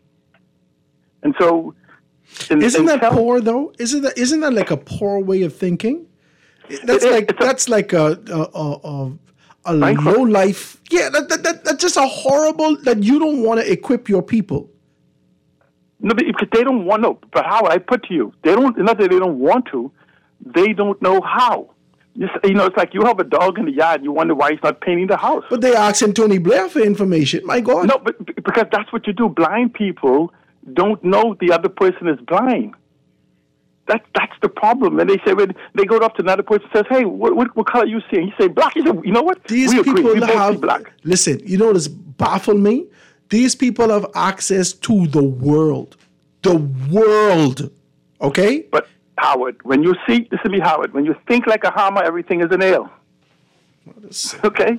And so... In, isn't in that tell- poor though? Isn't that isn't that like a poor way of thinking? That's It is. like It's a- that's like a a a, a low life. Yeah, that, that, that that's just a horrible that you don't want to equip your people. No, but because they don't want to. But how I put to you, they don't. Not that they don't want to, they don't know how. You, s- you know, it's like you have a dog in the yard, and you wonder why he's not painting the house. But they asking Tony Blair for information. My God. No, but b- because that's what you do. Blind people don't know the other person is blind. That that's the problem. And they say when they go up to another person and says, "Hey, what what, what color you see?" And he say black. He said, "You know what? These we agree. people We both see have black." listen. You know what has baffled me? These people have access to the world, the world. Okay. But Howard, when you see, listen to me, Howard. When you think like a hammer, everything is a nail. Okay.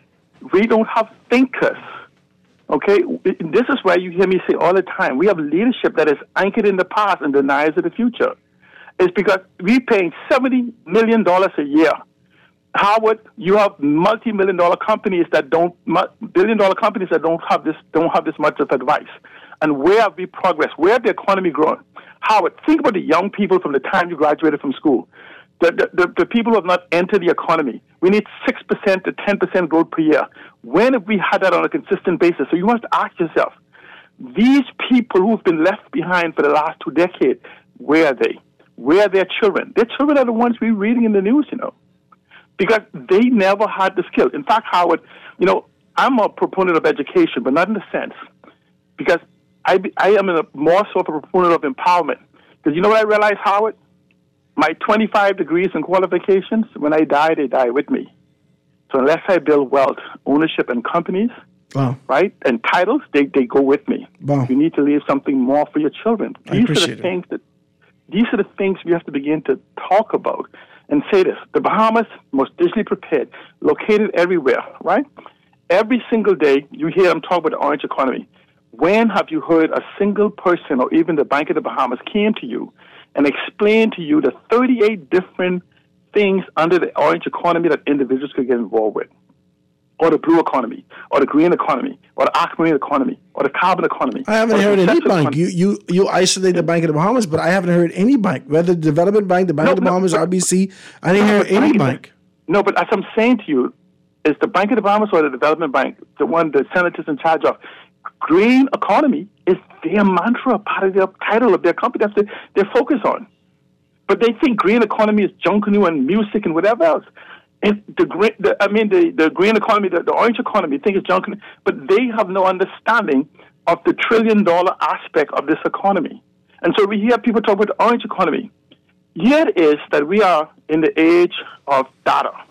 We don't have thinkers. Okay, this is why you hear me say all the time, we have leadership that is anchored in the past and denies of the future. It's because we're paying seventy million dollars a year. Howard, you have multi-million dollar companies that don't, billion dollar companies that don't have this, don't have this much of advice. And where have we progressed? Where have the economy grown? Howard, think about the young people from the time you graduated from school. The, the, the, the people who have not entered the economy. We need six percent to ten percent growth per year. When have we had that on a consistent basis? So you must ask yourself, these people who've been left behind for the last two decades, where are they? Where are their children? Their children are the ones we're reading in the news, you know, because they never had the skill. In fact, Howard, you know, I'm a proponent of education, but not in the sense, because I, I am a more so of a proponent of empowerment. Because you know what I realized, Howard? My twenty-five degrees and qualifications, when I die, they die with me. So unless I build wealth, ownership, and companies, wow. right, and titles, they, they go with me. Wow. You need to leave something more for your children. I These are appreciate the it. things that these are the things we have to begin to talk about and say this. The Bahamas, most digitally prepared, located everywhere, right? Every single day you hear them talk about the orange economy. When have you heard a single person or even the Bank of the Bahamas came to you and explained to you the thirty-eight different things under the orange economy that individuals could get involved with? Or the blue economy, or the green economy, or the aquamarine economy, or the carbon economy. I haven't or the heard any conceptual bank. economy. You you you isolate the Bank of the Bahamas, but I haven't heard any bank, whether the Development Bank, the Bank No, of the no, Bahamas, but- R B C. I didn't No, hear but any Bank- bank. No, but as I'm saying to you, is the Bank of the Bahamas or the Development Bank, the one the senators in charge of, green economy is their mantra, part of their title of their company. That's their, their focus on. But they think green economy is junk new and music and whatever else. And the green, the, I mean, the, the green economy, the, the orange economy, think it's junk, but they have no understanding of the trillion dollar aspect of this economy. And so we hear people talk about the orange economy. Here it is that we are in the age of data.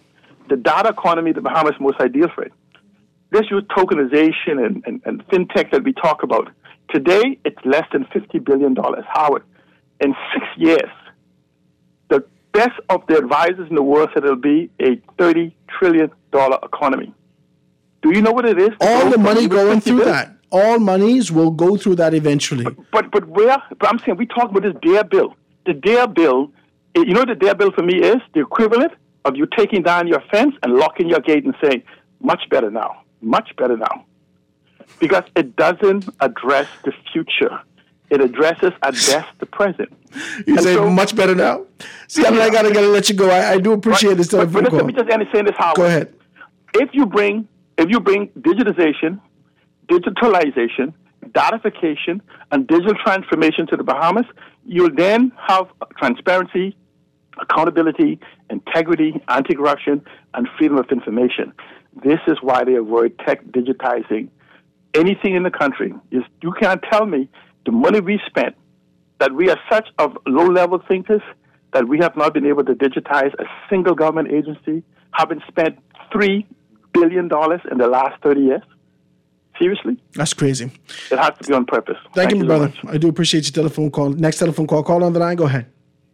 the data economy, the Bahamas, most ideal for it. This use tokenization and, and, and fintech that we talk about. Today, it's less than fifty billion dollars. Howard, in six years, the best of the advisors in the world said it'll be a thirty trillion dollars economy. Do you know what it is? All the money going through that. All monies will go through that eventually. But but, but where? But I'm saying we talk about this DARE bill. The DARE bill, you know what the DARE bill for me is? The equivalent of you taking down your fence and locking your gate and saying, much better now, much better now. Because it doesn't address the future. It addresses, at best, the present. You say so, much better now? See, I mean, I gotta, gotta let you go. I, I do appreciate but, this telephone but, but call. Let me just end saying this, Howard. Go ahead. If you bring, if you bring digitization, digitalization, datification, and digital transformation to the Bahamas, you'll then have transparency, accountability, integrity, anti-corruption, and freedom of information. This is why they avoid tech digitizing anything in the country. You can't tell me the money we spent, that we are such of low-level thinkers that we have not been able to digitize a single government agency, having spent three billion dollars in the last thirty years. Seriously? That's crazy. It has to be on purpose. Thank, Thank you, you my so brother. much. I do appreciate your telephone call. Next telephone call. Call on the line. Go ahead.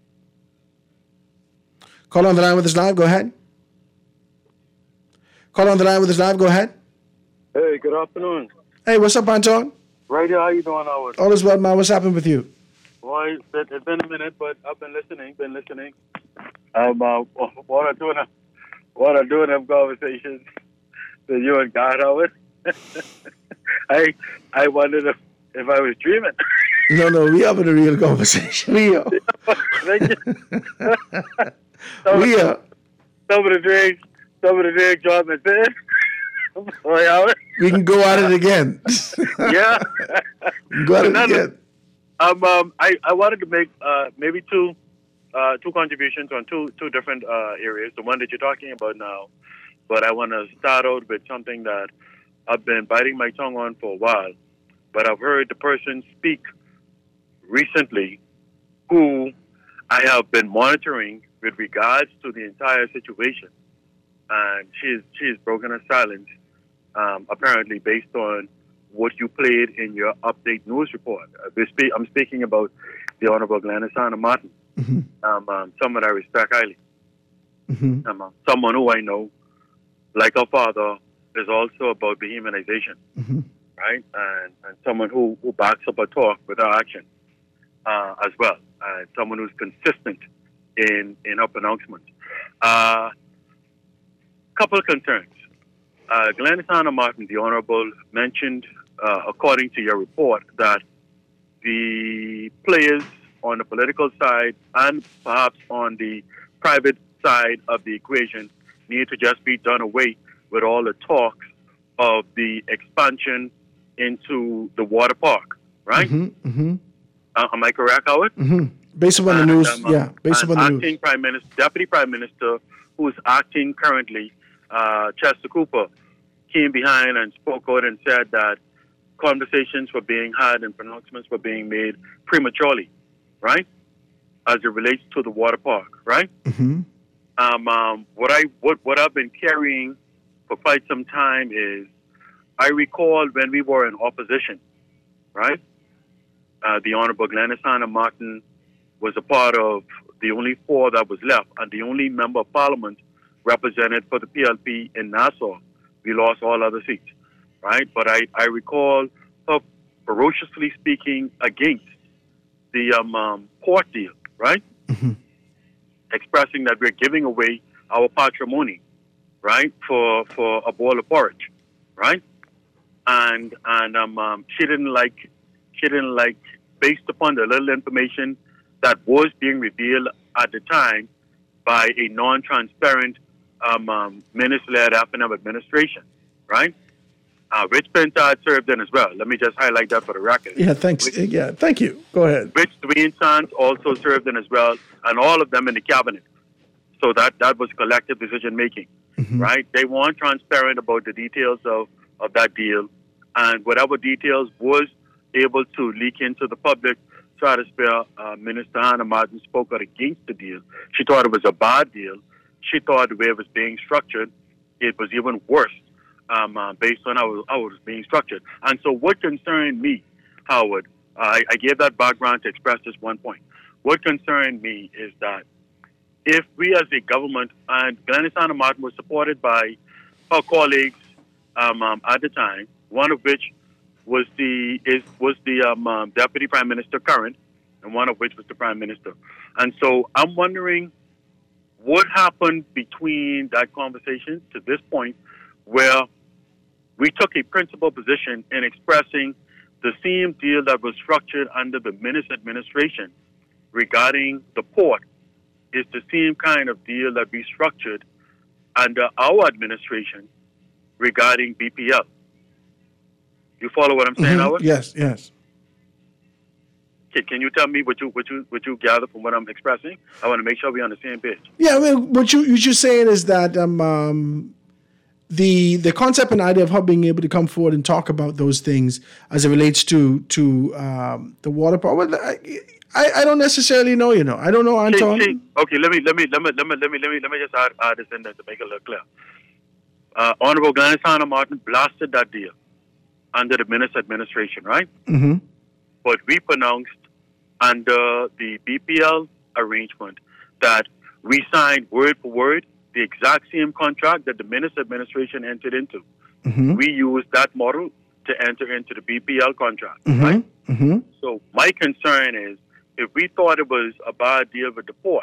Call on the line with us live. Go ahead. Call on the line with us live. Go ahead. Hey, good afternoon. Hey, what's up, Anton? Right here, how you doing, Howard? All is well, man. What's happened with you? Well, it's been, it's been a minute, but I've been listening, been listening. Um, uh, what I doing, what I doing them conversations with you and God, Howard. I I wondered if, if I was dreaming. No, no, we having a real conversation. We are. we are. Some of the drinks, some of the drinks dropped my bed. Boy, Howard. We can go at it again. Yeah. Go at it again. Um, um, I, I wanted to make uh, maybe two uh, two contributions on two two different uh, areas. The one that you're talking about now, but I want to start out with something that I've been biting my tongue on for a while. But I've heard the person speak recently, who I have been monitoring with regards to the entire situation, and she's she's broken her silence, um, apparently based on what you played in your update news report. Uh, I'm speaking about the Honorable Gladys Anna Martin, mm-hmm. um, um, someone I respect highly. Mm-hmm. Um, um, someone who I know, like her father, is also about dehumanization, mm-hmm. right? And, and someone who, who backs up a talk with her action uh, as well. And someone who's consistent in, in her pronouncements. Uh, couple of concerns. Uh, Gladys Anna Martin, the Honorable, mentioned, uh, according to your report, that the players on the political side and perhaps on the private side of the equation need to just be done away with all the talks of the expansion into the water park, right? Mm-hmm, mm-hmm. Uh, am I correct, Howard? Mm-hmm. Based upon the news, um, uh, yeah. Based upon the acting news. Prime Minister, Deputy Prime Minister, who's acting currently, uh, Chester Cooper, came behind and spoke out and said that conversations were being had and pronouncements were being made prematurely, right? As it relates to the water park, right? Mm-hmm. Um, um, what I what what I've been carrying for quite some time is, I recall when we were in opposition, right? Uh, the Honorable Gladys Anna Martin was a part of the only four that was left, and the only member of parliament represented for the P L P in Nassau. We lost all other seats, right? But I, I recall her ferociously speaking against the um, um, port deal, right? Mm-hmm. Expressing that we're giving away our patrimony, right, for for a bowl of porridge, right? And and um, um, she didn't like she didn't like based upon the little information that was being revealed at the time by a non-transparent um, um, minister-led F N M administration, right? Uh, Rich Pintard served in as well. Let me just highlight that for the record. Yeah, thanks. Rich, yeah, thank you. Go ahead. Rich Dwayne Sands also served in as well, and all of them in the cabinet. So that, that was collective decision-making, mm-hmm. right? They weren't transparent about the details of, of that deal, and whatever details was able to leak into the public, try to spare uh, Minister Anna Martin spoke out against the deal. She thought it was a bad deal, she thought the way it was being structured, it was even worse um, uh, based on how, how it was being structured. And so what concerned me, Howard, uh, I, I gave that background to express this one point. What concerned me is that if we as a government, and Glenys Hanna Martin was supported by her colleagues um, um, at the time, one of which was the is was the um, um, Deputy Prime Minister current, and one of which was the Prime Minister. And so I'm wondering what happened between that conversation to this point where we took a principal position in expressing the same deal that was structured under the Minnis administration regarding the port is the same kind of deal that we structured under our administration regarding B P L. You follow what I'm saying, Mhm. Howard? Yes, yes. Can, can you tell me what you what you what you gather from what I'm expressing? I want to make sure we're on the same page. Yeah, I mean, what you, you're just saying is that um, um, the the concept and idea of her being able to come forward and talk about those things as it relates to to um, the water power. Well, I, I I don't necessarily know. You know, I don't know, Anton. See, see, okay, let me let me let me let me let me let me let me just add, add this in there to make it look clear. Uh, Honorable Glenys Hanna Martin blasted that deal under the Minnis administration, right? Mm-hmm. But we pronounced under the B P L arrangement that we signed word for word the exact same contract that the Minnis administration entered into. Mm-hmm. We used that model to enter into the B P L contract, Mm-hmm. right? Mm-hmm. So my concern is if we thought it was a bad deal with the port,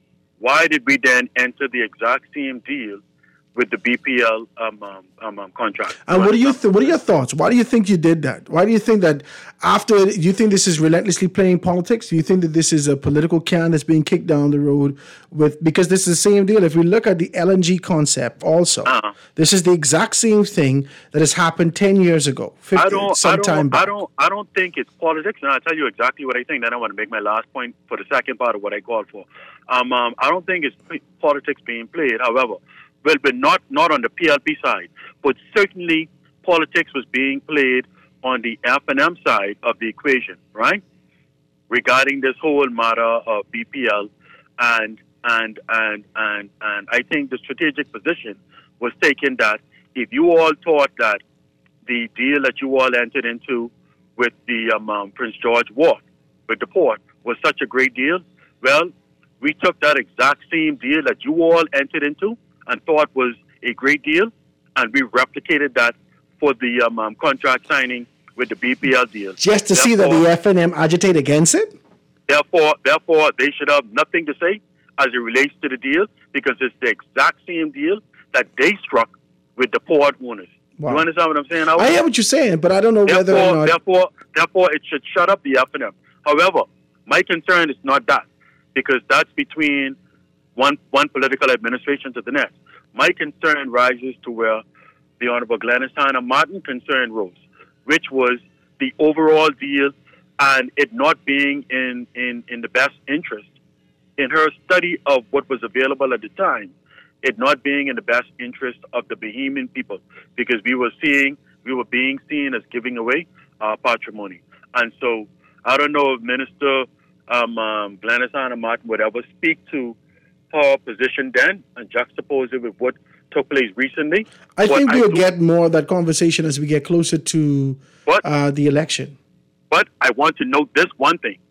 why did we then enter the exact same deal with the B P L um, um, um, um, contract? And what do you th- what are your thoughts? Why do you think you did that? Why do you think that after do you think this is relentlessly playing politics? Do you think that this is a political can that's being kicked down the road with because this is the same deal? If we look at the L N G concept also, Uh-huh. this is the exact same thing that has happened ten years ago, fifteen, I don't, I sometime don't, back. I don't, I don't think it's politics, and I'll tell you exactly what I think. Then I want to make my last point for the second part of what I called for. Um, um, I don't think it's p- politics being played. However, well, but not not on the P L P side, but certainly politics was being played on the F and M side of the equation, right? Regarding this whole matter of B P L, and and and and and I think the strategic position was taken that if you all thought that the deal that you all entered into with the um, um, Prince George Wharf, with the port, was such a great deal, well, we took that exact same deal that you all entered into and thought was a great deal, and we replicated that for the um, um, contract signing with the B P L deal. Just to see that Therefore- the F and M agitate against it? Therefore, therefore, they should have nothing to say as it relates to the deal because it's the exact same deal that they struck with the port owners. Wow. You understand what I'm saying? Howard? I hear what you're saying, but I don't know whether Therefore, or not. therefore, therefore, it should shut up the F and M. However, my concern is not that because that's between one one political administration to the next. My concern rises to where the Honorable Glenys Hanna Martin concern rose, which was the overall deal and it not being in, in, in the best interest. In her study of what was available at the time, it not being in the best interest of the Bahamian people, because we were seeing, we were being seen as giving away our patrimony. And so I don't know if Minister um, um, Glenys Hanna Martin would ever speak to her position then and juxtapose it with what took place recently. I But think we'll do- get more of that conversation as we get closer to uh, the election. But I want to note this one thing.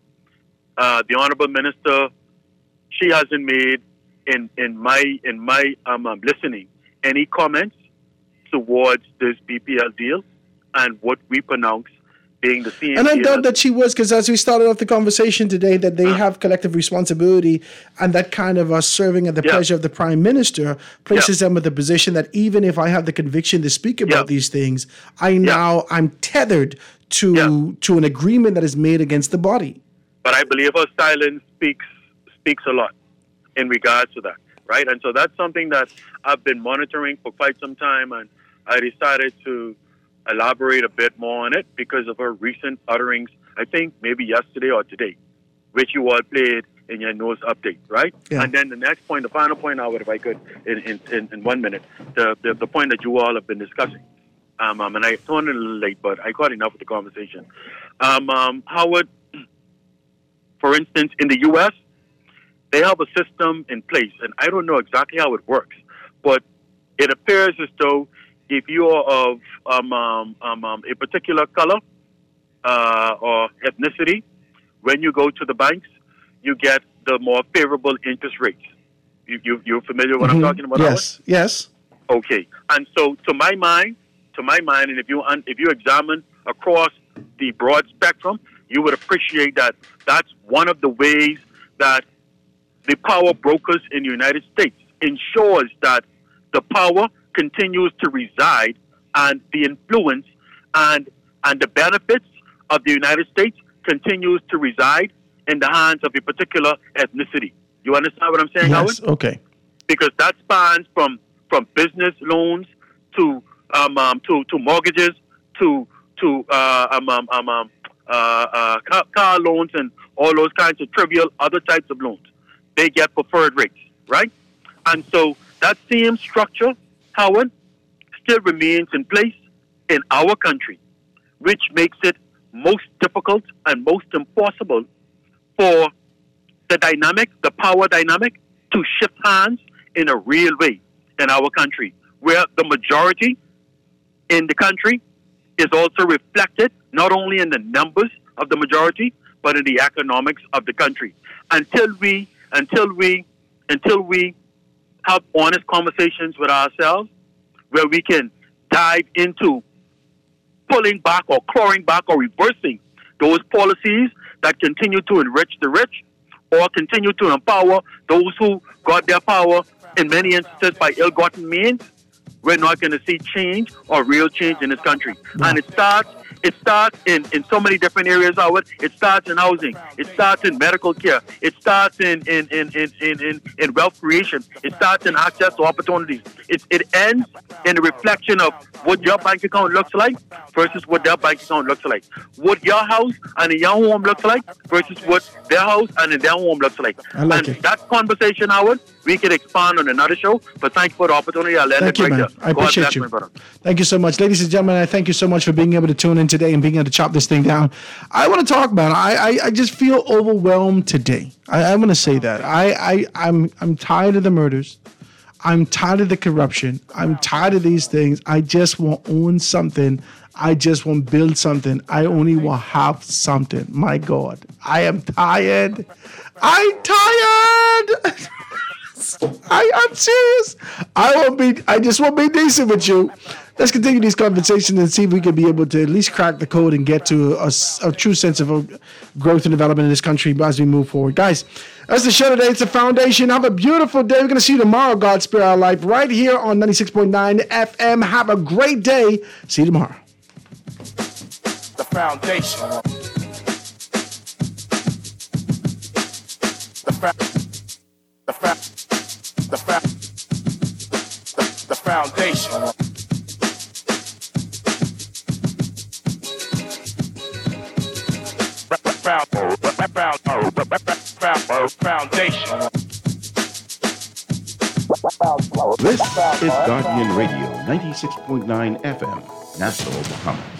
Uh, the Honorable Minister, she hasn't made, in, in my in my um, um, listening, any comments towards this B P L deal and what we pronounce being the same And I deal doubt as- that she was, because as we started off the conversation today, that they have collective responsibility, and that kind of uh, serving at the Yeah. pleasure of the prime minister places them in the position that even if I have the conviction to speak about these things, I now I'm tethered to to an agreement that is made against the body. But I believe her silence speaks speaks a lot in regards to that, right? And so that's something that I've been monitoring for quite some time, and I decided to elaborate a bit more on it because of her recent utterings, I think maybe yesterday or today, which you all played in your news update, right? Yeah. And then the next point, the final point, Howard, if I could, in, in, in, in one minute, the, the the point that you all have been discussing. Um, um, and I turned it a little late, but I got enough of the conversation. Um, um, Howard, for instance, in the U S, they have a system in place, and I don't know exactly how it works, but it appears as though if you are of um, um, um, um, a particular color uh, or ethnicity, when you go to the banks, you get the more favorable interest rates. You, you, you're familiar with what Mm-hmm. I'm talking about? Yes, Howard? yes. Okay, and so to my mind, to my mind, and if you un- if you examine across the broad spectrum, you would appreciate that that's one of the ways that the power brokers in the United States ensures that the power continues to reside and the influence and and the benefits of the United States continues to reside in the hands of a particular ethnicity. You understand what I'm saying, Howard? Yes, okay. Because that spans from from business loans to um, um to, to mortgages to to uh, um, um, um, um, uh, uh, car, car loans and all those kinds of trivial other types of loans. They get preferred rates, right? And so that same structure, Howard, still remains in place in our country, which makes it most difficult and most impossible for the dynamic, the power dynamic, to shift hands in a real way in our country, where the majority in the country is also reflected not only in the numbers of the majority, but in the economics of the country. Until we, until we, until we have honest conversations with ourselves, where we can dive into pulling back or clawing back or reversing those policies that continue to enrich the rich or continue to empower those who got their power in many instances by ill-gotten means, we're not going to see change or real change in this country. And it starts It starts in, in so many different areas, Howard. It starts in housing. It starts in medical care. It starts in, in, in, in, in, in, in wealth creation. It starts in access to opportunities. It, it ends in the reflection of what your bank account looks like versus what their bank account looks like. What your house and your home looks like versus what their house and their home looks like. I like and it. that conversation, Howard, we could expand on another show. But thank you for the opportunity. I'll end Thank it you, right man. there. I God appreciate bless you. my brother. Thank you so much. Ladies and gentlemen, I thank you so much for being able to tune in today and being able to chop this thing down. I want to talk about it. I, I, I just feel overwhelmed today. I, I want to say that. I, I, I'm, I'm tired of the murders. I'm tired of the corruption. I'm tired of these things. I just want to own something. I just want to build something. I only want to have something. My God. I am tired. I'm tired. I, I'm serious. I won't be. I just won't be decent with you. Let's continue these conversations and see if we can be able to at least crack the code and get to a, a true sense of a growth and development in this country as we move forward. Guys, that's the show today. It's the foundation. Have a beautiful day. We're going to see you tomorrow, God Spare Our Life, right here on ninety-six point nine F M. Have a great day. See you tomorrow. The foundation. The fa- the fa- the fa- the, the foundation. Foundation. This is Guardian Radio, ninety-six point nine F M, Nassau, Bahamas.